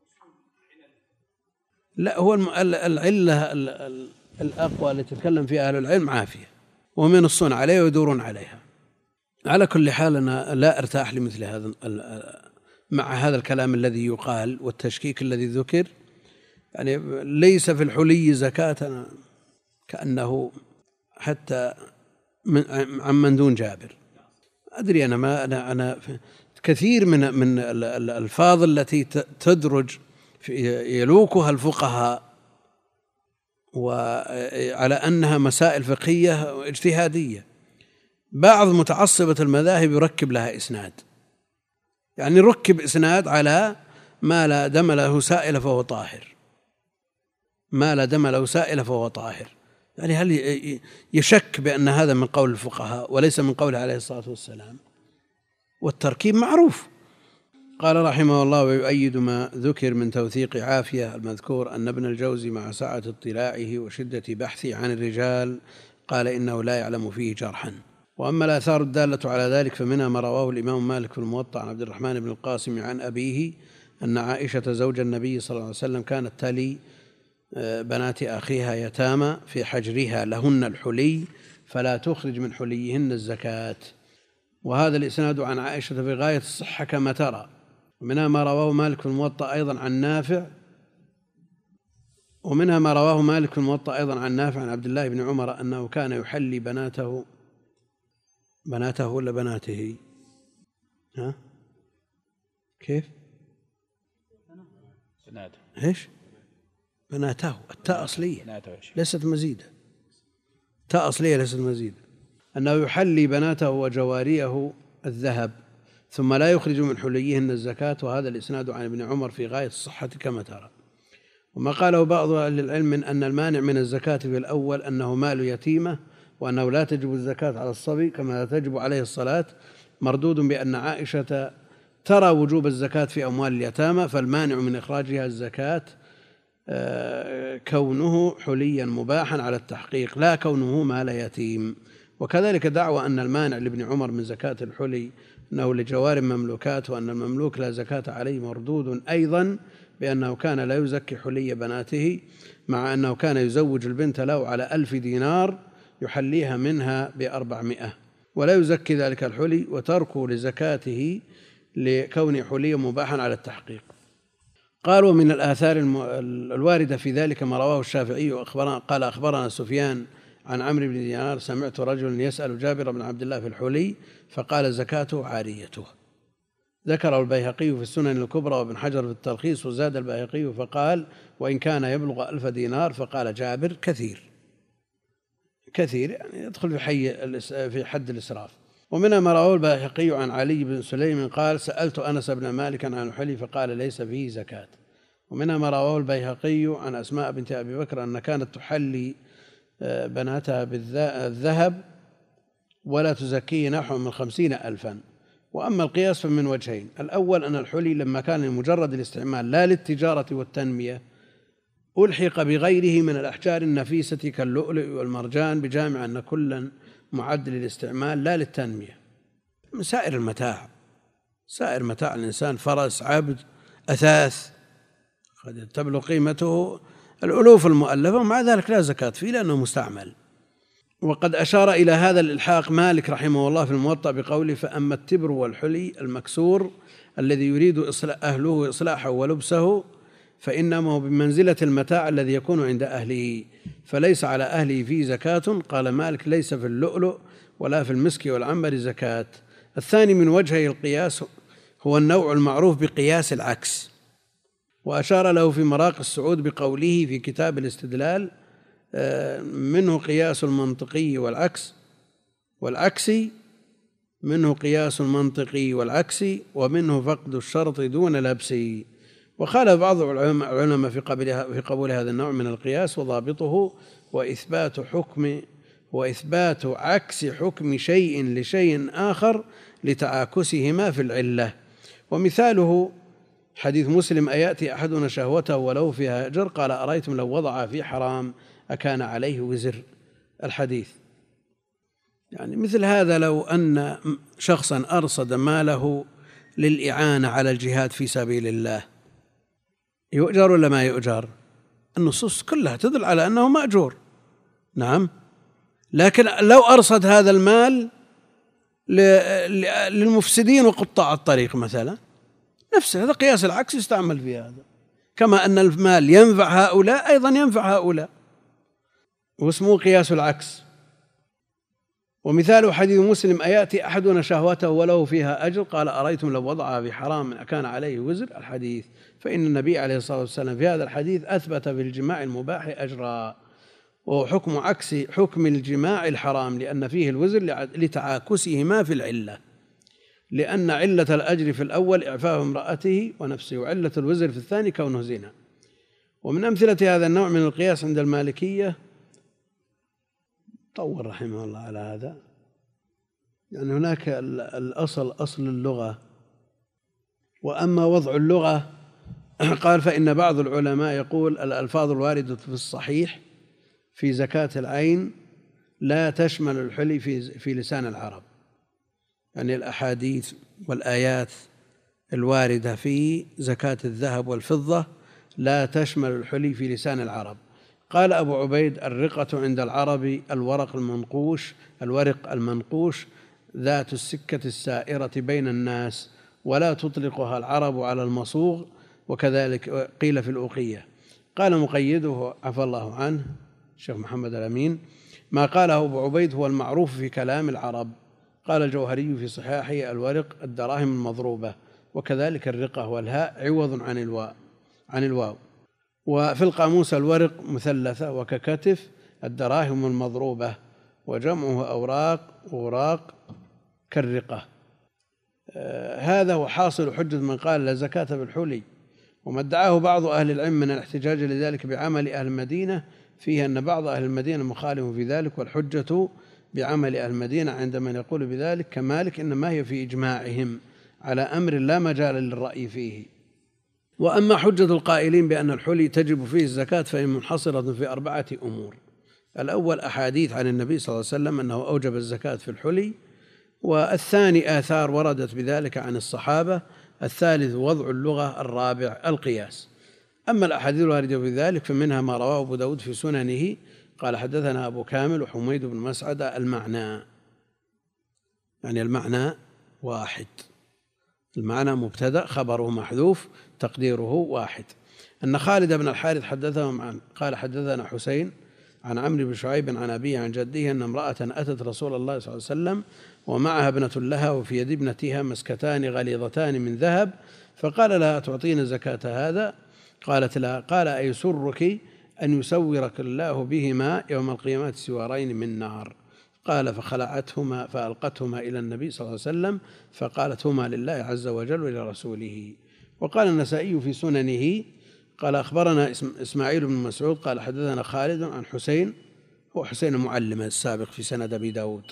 لا، هو العلة الأقوى التي تتكلم فيها أهل العلم عافية، وهم ينصون عليها ويدورون عليها. على كل حال أنا لا أرتاح لمثل هذا مع هذا الكلام الذي يقال والتشكيك الذي ذكر، يعني ليس في الحلي زكاة، كأنه حتى عن دون جابر. أدري أنا ما أنا كثير من الألفاظ التي تدرج يلوكها الفقهاء وعلى أنها مسائل فقهية اجتهادية، بعض متعصبة المذاهب يركب لها إسناد، يعني ركب إسناد على ما لا دم له سائل فهو طاهر، ما لا دم له سائل فهو طاهر، يعني هل يشك بأن هذا من قول الفقهاء وليس من قوله عليه الصلاة والسلام؟ والتركيب معروف. قال رحمه الله ويؤيد ما ذكر من توثيق عافية المذكور أن ابن الجوزي مع سعة اطلاعه وشدة بحثه عن الرجال قال إنه لا يعلم فيه جرحا. وأما الآثار الدالة على ذلك فمنها ما رواه الإمام مالك في الموطأ عن عبد الرحمن بن القاسم عن أبيه أن عائشة زوج النبي صلى الله عليه وسلم كانت تلي بنات أخيها يتامى في حجرها لهن الحلي فلا تخرج من حليهن الزكاة. وهذا الإسناد عن عائشة في غاية الصحة كما ترى. ومنها ما رواه مالك في الموطأ أيضا عن نافع، ومنها ما رواه مالك في الموطأ أيضا عن نافع عن عبد الله بن عمر أنه كان يحلي بناته ولا بناته؟ ها كيف؟ بناته. ايش؟ بناته، التاء أصلية ليست مزيدة، تاء أصلية ليست مزيدة. أنه يحلي بناته وجواريه الذهب ثم لا يخرج من حليهن الزكاة. وهذا الإسناد عن ابن عمر في غاية الصحة كما ترى. وما قاله بعض أهل العلم من أن المانع من الزكاة في الأول أنه مال يتيمة وأنه لا تجب الزكاة على الصبي كما لا تجب عليه الصلاة، مردود بأن عائشة ترى وجوب الزكاة في أموال اليتامى، فالمانع من إخراجها الزكاة كونه حليا مباحا على التحقيق لا كونه مال يتيم. وكذلك دعوى أن المانع لابن عمر من زكاة الحلي أنه لجوار مملوكات وأن المملوك لا زكاة عليه مردود أيضا بأنه كان لا يزكي حلي بناته، مع أنه كان يزوج البنت له على 1000 دينار يحليها منها ب400، ولا يزكي ذلك الحلي، وتركه لزكاته لكون حلي مباحا على التحقيق. قال: ومن الآثار الواردة في ذلك ما رواه الشافعي قال: أخبرنا سفيان عن عمرو بن دينار سمعت رجلا يسأل جابر بن عبد الله في الحلي فقال: زكاته عاريته. ذكره البيهقي في السنن الكبرى وابن حجر في التلخيص، وزاد البيهقي فقال: وإن كان يبلغ 1000 دينار. فقال جابر: كثير يعني يدخل في حد الإسراف. ومنها ما رواه البيهقي عن علي بن سليم قال: سألت أنس بن مالك عن الحلي فقال: ليس فيه زكاة. ومنها ما رواه البيهقي عن أسماء بنت أبي بكر أن كانت تحلي بناتها بالذهب ولا تزكيه نحو من 50,000. وأما القياس فمن وجهين: الأول أن الحلي لما كان لمجرد الاستعمال لا للتجارة والتنمية ألحق بغيره من الأحجار النفيسة كاللؤلؤ والمرجان بجامع أن كلا معد للاستعمال لا للتنمية. من سائر متاع الإنسان، فرس، عبد، أثاث، قد تبلغ قيمته الألوف المؤلفة ومع ذلك لا زكاة فيه لأنه مستعمل. وقد أشار إلى هذا الإلحاق مالك رحمه الله في الموطأ بقوله: فأما التبر والحلي المكسور الذي يريد أهله إصلاحه ولبسه فإنما بمنزلة المتاع الذي يكون عند أهله، فليس على أهله فيه زكاة. قال مالك: ليس في اللؤلؤ ولا في المسك والعنبر زكاة. الثاني من وجهي القياس هو النوع المعروف بقياس العكس، وأشار له في مراقي السعود بقوله في كتاب الاستدلال: منه قياس المنطقي والعكسي، منه قياس المنطقي والعكسي، ومنه فقد الشرط دون لبس. وقال بعض العلماء في قبول هذا النوع من القياس وضابطه وإثبات عكس حكم شيء لشيء آخر لتعاكسهما في العلة. ومثاله حديث مسلم: أيأتي أحدنا شهوته ولو فيها أجر؟ قال: أرأيتم لو وضع في حرام أكان عليه وزر؟ الحديث. يعني مثل هذا لو أن شخصا أرصد ماله للإعانة على الجهاد في سبيل الله يؤجر ولا ما يؤجر؟ النصوص كلها تدل على أنه مأجور، نعم. لكن لو أرصد هذا المال للمفسدين وقطاع الطريق مثلا، نفس هذا قياس العكس يستعمل في هذا، كما أن المال ينفع هؤلاء أيضا ينفع هؤلاء، واسمه قياس العكس. ومثاله حديث مسلم: أيأتي أحدنا شهوته ولو فيها أجر؟ قال: أرأيتم لو وضعها في حرام أكان عليه وزر؟ الحديث. فإن النبي عليه الصلاة والسلام في هذا الحديث أثبت في الجماع المباح أجرا، وهو حكم عكس حكم الجماع الحرام، لأن فيه الوزر لتعاكسهما في العلة، لأن علة الأجر في الأول إعفاف امرأته ونفسه، وعلة الوزر في الثاني كونه زنا. ومن أمثلة هذا النوع من القياس عند المالكية طول رحمه الله على هذا، يعني هناك الأصل أصل اللغة، وأما وضع اللغة قال: فإن بعض العلماء يقول الألفاظ الواردة في الصحيح في زكاة العين لا تشمل الحلي في لسان العرب، يعني الأحاديث والآيات الواردة في زكاة الذهب والفضة لا تشمل الحلي في لسان العرب. قال أبو عبيد: الرقة عند العرب الورق المنقوش ذات السكة السائرة بين الناس، ولا تطلقها العرب على المصوغ، وكذلك قيل في الأوقية. قال مقيده عفى الله عنه الشيخ محمد الأمين: ما قاله أبو عبيد هو المعروف في كلام العرب. قال الجوهري في صحاحه: الورق الدراهم المضروبة، وكذلك الرقة والهاء عوض عن الواو. وفي القاموس: الورق مثلثة، وككتف الدراهم المضروبة، وجمعه أوراق كالرقة. هذا هو حاصل حجة من قال لا زكاة بالحلي. وما ادعاه بعض أهل العلم من الاحتجاج لذلك بعمل أهل المدينة فيه أن بعض أهل المدينة مخالف في ذلك، والحجة بعمل أهل المدينة عند من يقول بذلك كمالك إنما هي في إجماعهم على أمر لا مجال للرأي فيه. وأما حجة القائلين بأن الحلي تجب فيه الزكاة فهي منحصرة في 4 أمور: الأول أحاديث عن النبي صلى الله عليه وسلم أنه أوجب الزكاة في الحلي، والثاني آثار وردت بذلك عن الصحابة، الثالث وضع اللغة، الرابع القياس. أما الأحاديث الواردة بذلك فمنها ما رواه أبو داود في سننه قال حدثنا أبو كامل وحميد بن مسعدة المعنى، يعني المعنى واحد، المعنى مبتدأ خبره محذوف تقديره واحد. أن خالد بن الحارث حدثهم عن قال حدثنا حسين عن عمرو بن شعيب عن أبيه عن جده أن امرأة أتت رسول الله صلى الله عليه وسلم ومعها ابنة لها وفي يد ابنتها مسكتان غليظتان من ذهب، فقال لها تعطين زكاة هذا؟ قالت لا. قال أيسرك أن يسورك الله بهما يوم القيامة سوارين من نار؟ قال فخلعتهما فألقتهما إلى النبي صلى الله عليه وسلم فقالت هما لله عز وجل ولرسوله. وقال النسائي في سننه قال أخبرنا إسماعيل بن مسعود قال حدثنا خالد عن حسين، هو حسين المعلم السابق في سند أبي داود،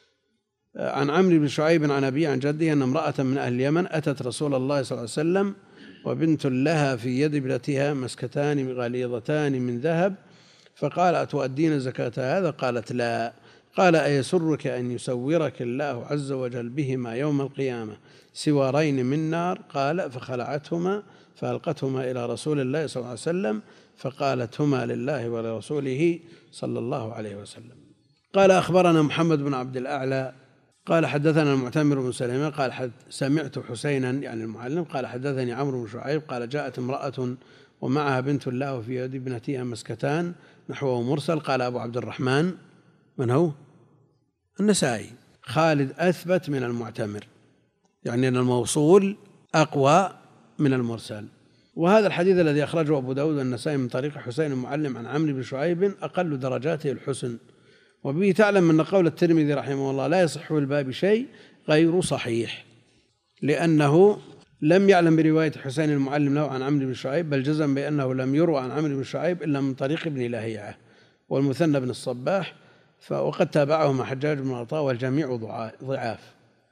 عن عمرو بن شعيب عن أبيه عن جده أن امرأة من أهل اليمن أتت رسول الله صلى الله عليه وسلم وبنت لها في يد ابنتها مسكتان غليظتان من ذهب، فقال أتؤدين زكاة هذا؟ قالت لا. قال أيسرك أن يسورك الله عز وجل بهما يوم القيامة سوارين من نار؟ قال فخلعتهما فألقتهما إلى رسول الله صلى الله عليه وسلم فقالت هما لله ولرسوله صلى الله عليه وسلم. قال أخبرنا محمد بن عبد الأعلى قال حدثنا المعتمر بن سليمان قال سمعت حسينا يعني المعلم قال حدثني عمرو بن شعيب قال جاءت امرأة ومعها بنت له وفي يد ابنتها مسكتان نحوه مرسل. قال أبو عبد الرحمن من هو؟ النسائي. خالد أثبت من المعتمر، يعني أن الموصول أقوى من المرسل. وهذا الحديث الذي أخرجه أبو داود والنسائي من طريق حسين المعلم عن عمرو بن شعيب أقل درجاته الحسن، وبه تعلم أن قول الترمذي رحمه الله لا يصح بالباب شيء غير صحيح، لأنه لم يعلم برواية حسين المعلم له عن عمرو بن شعيب، بل جزم بأنه لم يروى عن عمرو بن شعيب إلا من طريق ابن لهيعة والمثنى بن الصباح، وقد تابعهما حجاج بن عطاء والجميع ضعاف.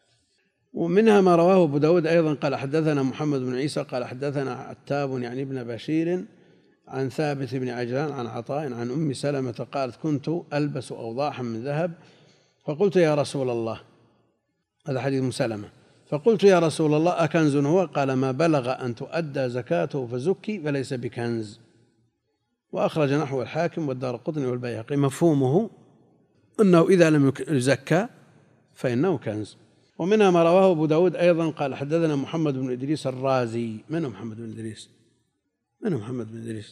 ومنها ما رواه أبو داود أيضا قال حدثنا محمد بن عيسى قال حدثنا عتاب يعني ابن بشير عن ثابت بن عجلان عن عطاء عن أم سلمة قالت كنت ألبس أوضاحا من ذهب فقلت يا رسول الله، هذا حديث أم سلمة، فقلت يا رسول الله أكنز هو؟ قال ما بلغ أن تؤدى زكاته فزكي فليس بكنز. وأخرج نحو الحاكم والدارقطني والبيهقي. مفهومه أنه إذا لم يزكى فإنه كنز. ومنها ما رواه أبو داود أيضا قال حدثنا محمد بن إدريس الرازي. من هو محمد بن إدريس؟ من هو محمد بن إدريس؟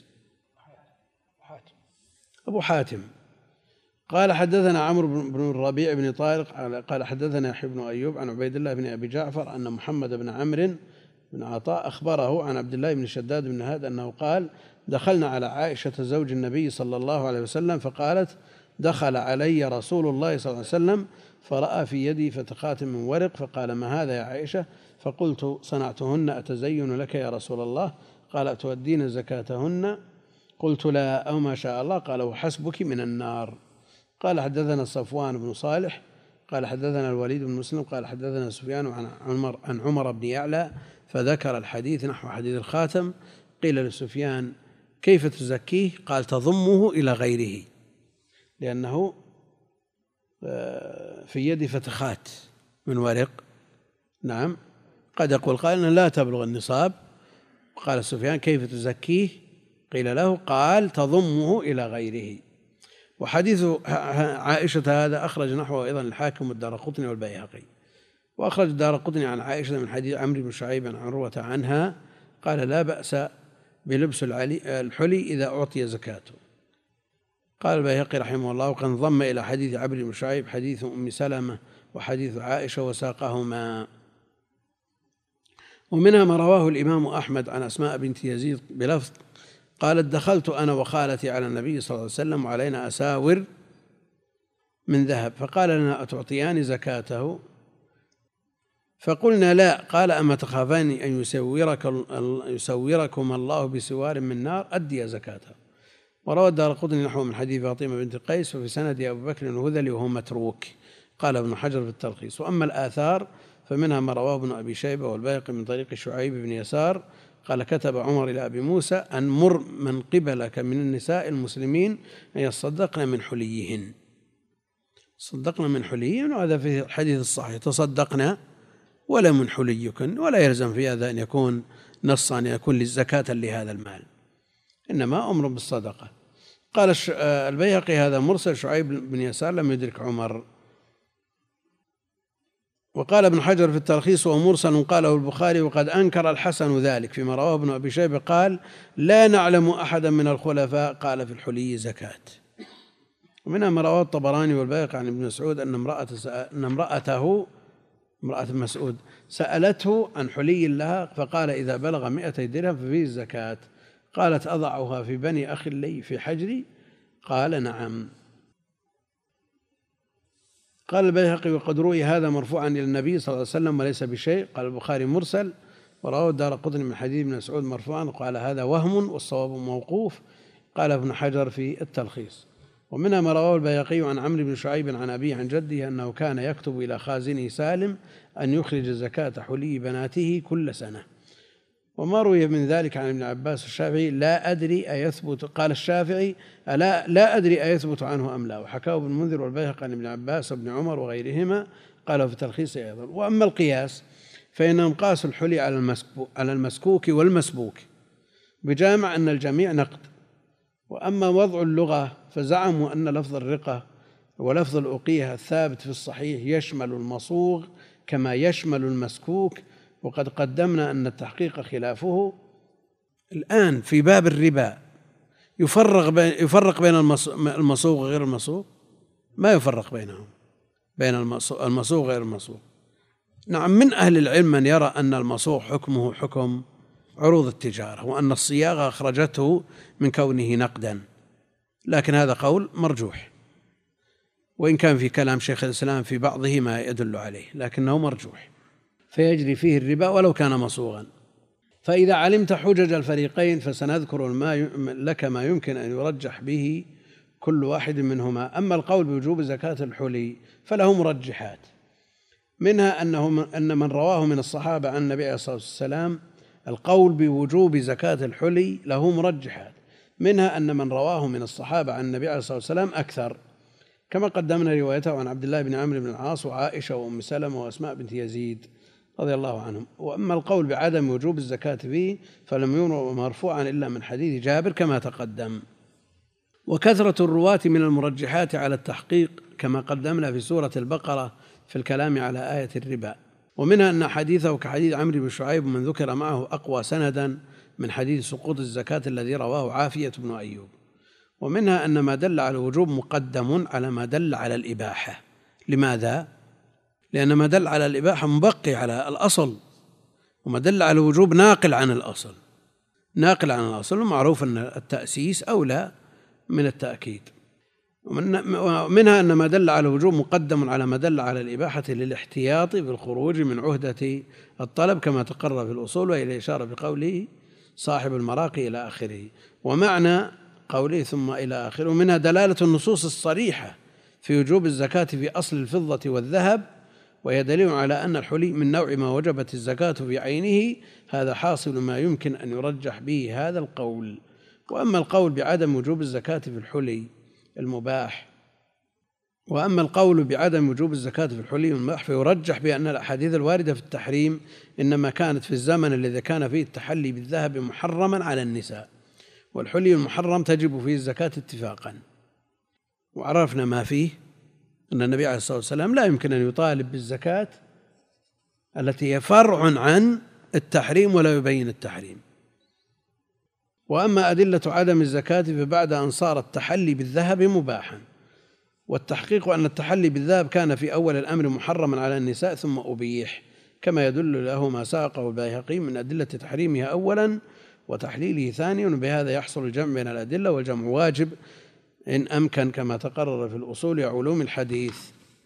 أبو حاتم. قال حدثنا عمرو بن الربيع بن طارق قال حدثنا يحيى بن أيوب عن عبيد الله بن أبي جعفر أن محمد بن عمرو بن عطاء أخبره عن عبد الله بن شداد بن هاد أنه قال دخلنا على عائشة زوج النبي صلى الله عليه وسلم فقالت دخل علي رسول الله صلى الله عليه وسلم فرأى في يدي فتقات من ورق فقال ما هذا يا عائشة؟ فقلت صنعتهن أتزين لك يا رسول الله؟ قال أتؤدين زكاتهن؟ قلت لا أو ما شاء الله. قال وحسبك من النار. قال حدثنا صفوان بن صالح قال حدثنا الوليد بن مسلم قال حدثنا سفيان عن عمر بن يعلى فذكر الحديث نحو حديث الخاتم. قيل لسفيان كيف تزكيه؟ قال تضمه إلى غيره، لأنه في يد فتخات من ورق. نعم، قد يقول قائل لا تبلغ النصاب. قال سفيان كيف تزكيه؟ قيل له قال تضمه إلى غيره. وحديث عائشة هذا أخرج نحوه أيضا الحاكم والدارقطني والبيهقي. وأخرج الدارقطني عن عائشة من حديث عمرو بن شعيب عن عروة عنها قال لا بأس بلبس الحلي إذا أعطي زكاته. قال البيهقي رحمه الله وقد انضم إلى حديث عمرو بن شعيب حديث أم سلمة وحديث عائشة وساقهما. ومنها ما رواه الإمام أحمد عن أسماء بنت يزيد بلفظ قالت دخلت أنا وخالتي على النبي صلى الله عليه وسلم وعلينا أساور من ذهب فقال لنا أتعطيان زكاته؟ فقلنا لا. قال أما تخافان أن يسوركم الله بسوار من نار؟ أدي زكاته. وروى الدارقطني نحو من حديث فاطمة بنت قيس وفي سند أبو بكر الهذلي وهو متروك. قال ابن حجر في التلخيص. وأما الآثار فمنها ما رواه ابن أبي شيبة والبيهقي من طريق شعيب بن يسار قال كتب عمر إلى أبي موسى أن مر من قبلك من النساء المسلمين أن يصدقن من حليهن. صدقنا من حليهن، وهذا في الحديث الصحيح تصدقنا ولا من حليكن، ولا يلزم في هذا أن يكون نصا أن يكون زكاة لهذا المال، إنما أمر بالصدقة. قال البيهقي هذا مرسل، شعيب بن يسار لم يدرك عمر. وقال ابن حجر في التلخيص ومرسل قاله البخاري، وقد أنكر الحسن ذلك فيما رواه ابن أبي شيبة قال لا نعلم أحدا من الخلفاء قال في الحلي زكاة. ومنها ما رواه الطبراني والبيهقي عن ابن مسعود أن امرأة مسعود سألته عن حلي لها فقال إذا بلغ 200 درهم ففيه الزكاة. قالت أضعها في بني أخي لي في حجري؟ قال نعم. قال البيهقي وقد روي هذا مرفوعا إلى النبي صلى الله عليه وسلم وليس بشيء. قال البخاري مرسل، ورواه الدارقطني من حديث ابن مسعود مرفوعا وقال هذا وهم والصواب موقوف. قال ابن حجر في التلخيص. ومنها ما رواه البيهقي عن عمرو بن شعيب عن أبيه عن جده أنه كان يكتب إلى خازنه سالم أن يخرج زكاة حلي بناته كل سنة. وما روي من ذلك عن ابن عباس الشافعي لا أدري أيثبت، قال الشافعي لا أدري أيثبت عنه أم لا. وحكاه ابن المنذر والبيهقي عن ابن عباس وابن عمر وغيرهما قالوا في التلخيص أيضا. وأما القياس فإنهم قاسوا الحلي على المسكوك والمسبوك بجامع أن الجميع نقد. وأما وضع اللغة فزعموا أن لفظ الرقة ولفظ الأقية الثابت في الصحيح يشمل المصوغ كما يشمل المسكوك، وقد قدمنا أن التحقيق خلافه. الآن في باب الربا يفرق بين المصوغ وغير المصوغ؟ ما يفرق بينهم، بين المصوغ وغير المصوغ. نعم، من أهل العلم من يرى أن المصوغ حكمه حكم عروض التجارة وأن الصياغة أخرجته من كونه نقدا، لكن هذا قول مرجوح، وإن كان في كلام شيخ الإسلام في بعضه ما يدل عليه، لكنه مرجوح، فيجري فيه الربا ولو كان مصوغا. فإذا علمت حجج الفريقين فسنذكر لك ما يمكن أن يرجح به كل واحد منهما. أما القول بوجوب زكاة الحلي فله مرجحات، منها أن من رواه من الصحابة عن النبي عليه الصلاة والسلام القول بوجوب زكاة الحلي له مرجحات، منها أن من رواه من الصحابة عن النبي عليه الصلاة والسلام أكثر، كما قدمنا روايته عن عبد الله بن عمرو بن العاص وعائشة وأم سلمة وأسماء بنت يزيد رضي الله عنهم. وأما القول بعدم وجوب الزكاة فيه فلم يروى مرفوعا إلا من حديث جابر كما تقدم. وكثرة الرواة من المرجحات على التحقيق كما قدمنا في سورة البقرة في الكلام على آية الربا. ومنها أن حديثه كحديث عمرو بن شعيب من ذكر معه أقوى سندا من حديث سقوط الزكاة الذي رواه عافية بن أيوب. ومنها أن ما دل على الوجوب مقدم على ما دل على الإباحة. لماذا؟ لأن ما دل على الإباحة مبقي على الأصل، وما دل على الوجوب ناقل عن الأصل، ومعروف أن التأسيس أولى من التأكيد. ومنها أن ما دل على الوجوب مقدم على ما دل على الإباحة للاحتياط بالخروج من عهدة الطلب كما تقرر في الأصول، وإلى إشارة بقوله صاحب المراقي إلى آخره. ومعنى قوله ثم إلى آخره ومنها دلالة النصوص الصريحة في وجوب الزكاة في أصل الفضة والذهب، وهي دليل على أن الحلي من نوع ما وجبت الزكاة في عينه. هذا حاصل ما يمكن أن يرجح به هذا القول. وأما القول بعدم وجوب الزكاة في الحلي المباح فيرجح بأن الأحاديث الواردة في التحريم إنما كانت في الزمن الذي كان فيه التحلي بالذهب محرما على النساء، والحلي المحرم تجب فيه الزكاة اتفاقا. وعرفنا ما فيه أن النبي عليه الصلاة والسلام لا يمكن أن يطالب بالزكاة التي هي فرع عن التحريم ولا يبين التحريم. وأما أدلة عدم الزكاة فبعد أن صار التحلي بالذهب مباحا، والتحقيق أن التحلي بالذهب كان في أول الأمر محرما على النساء ثم أبيح، كما يدل له ما ساقه البيهقي من أدلة تحريمها أولا وتحليله ثانيا. وبهذا يحصل الجمع بين الأدلة، والجمع واجب إن أمكن كما تقرر في الأصول علوم الحديث.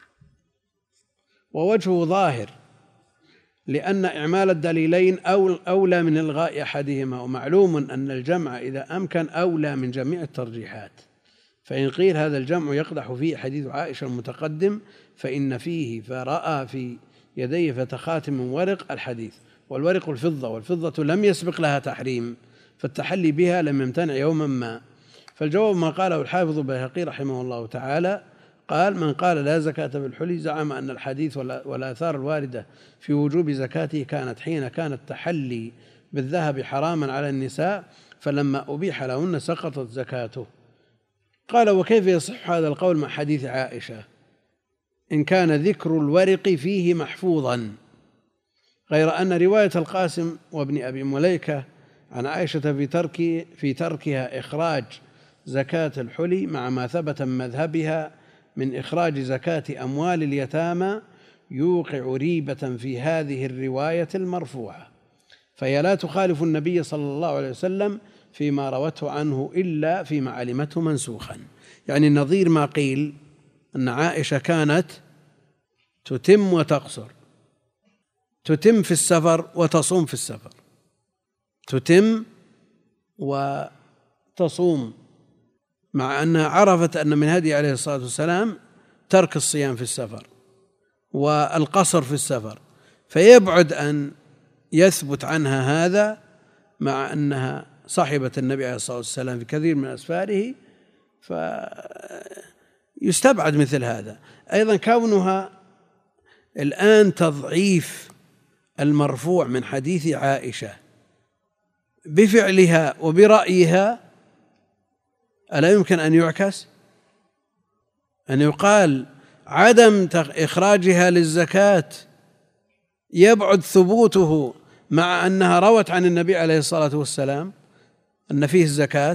ووجهه ظاهر لأن إعمال الدليلين أولى من إلغاء أحدهما، ومعلوم أن الجمع إذا أمكن أولى من جميع الترجيحات. فإن قيل هذا الجمع يقدح فيه حديث عائشة المتقدم فإن فيه فرأى في يديه فتخاتم من ورق الحديث، والورق الفضة، والفضة لم يسبق لها تحريم، فالتحلي بها لم يمتنع يوما ما. فالجواب ما قاله الحافظ البيهقي رحمه الله تعالى قال: من قال لا زكاة بالحلي زعم أن الحديث والآثار الواردة في وجوب زكاته كانت حين كان التحلي بالذهب حراما على النساء، فلما أبيح لهن سقطت زكاته. قال: وكيف يصح هذا القول مع حديث عائشة إن كان ذكر الورق فيه محفوظا، غير أن رواية القاسم وابن أبي مليكة عن عائشة في تركها إخراج زكاة الحلي مع ما ثبت من مذهبها من إخراج زكاة أموال اليتامى يوقع ريبة في هذه الرواية المرفوعة، فهي لا تخالف النبي صلى الله عليه وسلم فيما روته عنه إلا فيما علمته منسوخا. يعني نظير ما قيل أن عائشة كانت تتم وتقصر، تتم في السفر وتصوم في السفر، تتم وتصوم، مع أنها عرفت أن من هدي عليه الصلاة والسلام ترك الصيام في السفر والقصر في السفر، فيبعد أن يثبت عنها هذا مع أنها صاحبة النبي عليه الصلاة والسلام في كثير من أسفاره، فيستبعد مثل هذا. أيضا كونها الآن تضعيف المرفوع من حديث عائشة بفعلها وبرأيها، ألا يمكن أن يعكس؟ أن يقال عدم إخراجها للزكاة يبعد ثبوته مع أنها روت عن النبي عليه الصلاة والسلام أن فيه الزكاة،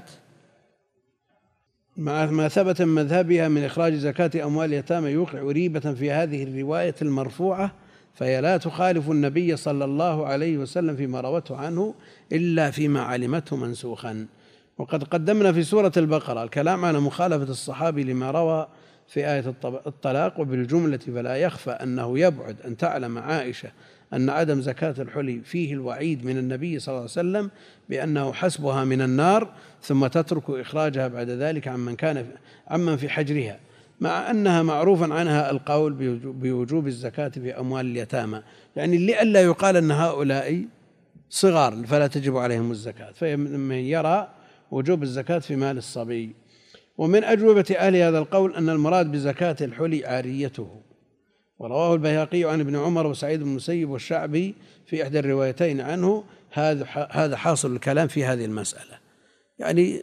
مع ما ثبت من مذهبها من إخراج زكاة أموال اليتامى يوقع ريبة في هذه الرواية المرفوعة، فهي لا تخالف النبي صلى الله عليه وسلم فيما روته عنه إلا فيما علمته منسوخا. وقد قدمنا في سورة البقرة الكلام على مخالفة الصحابي لما روى في آية الطلاق، وبالجملة فلا يخفى أنه يبعد أن تعلم عائشة أن عدم زكاة الحلي فيه الوعيد من النبي صلى الله عليه وسلم بأنه حسبها من النار، ثم تترك إخراجها بعد ذلك عمن في حجرها، مع أنها معروفا عنها القول بوجوب الزكاة في أموال اليتامى، يعني لئلا يقال أن هؤلاء صغار فلا تجب عليهم الزكاة، فمن يرى وجوب الزكاة في مال الصبي. ومن أجوبة أهل هذا القول أن المراد بزكاة الحلي عاريته، ورواه البيهقي عن ابن عمر وسعيد بن المسيب والشعبي في إحدى الروايتين عنه. هذا حاصل الكلام في هذه المسألة، يعني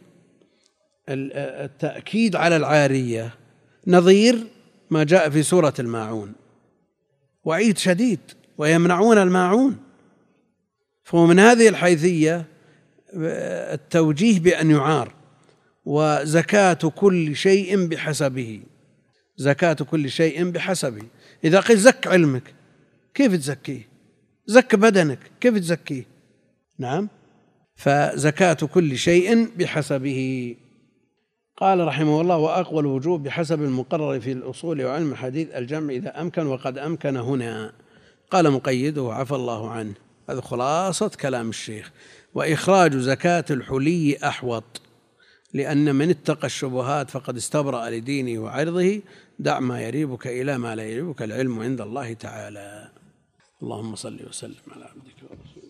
التأكيد على العارية نظير ما جاء في سورة الماعون، وعيد شديد ويمنعون الماعون، فهو من هذه الحيثية التوجيه بأن يعار. وزكاة كل شيء بحسبه، زكاة كل شيء بحسبه. إذا قيل زك علمك كيف تزكيه؟ زك بدنك كيف تزكيه؟ نعم، فزكاة كل شيء بحسبه. قال رحمه الله: وأقوى الوجوب بحسب المقرر في الأصول وعلم الحديث الجمع إذا أمكن، وقد أمكن هنا. قال مقيده عفى الله عنه، هذا خلاصة كلام الشيخ: وإخراج زكاة الحلي أحوط، لأن من اتقى الشبهات فقد استبرأ لدينه وعرضه. دع ما يريبك إلى ما لا يريبك، العلم عند الله تعالى. اللهم صل وسلم على عبدك ورسولك.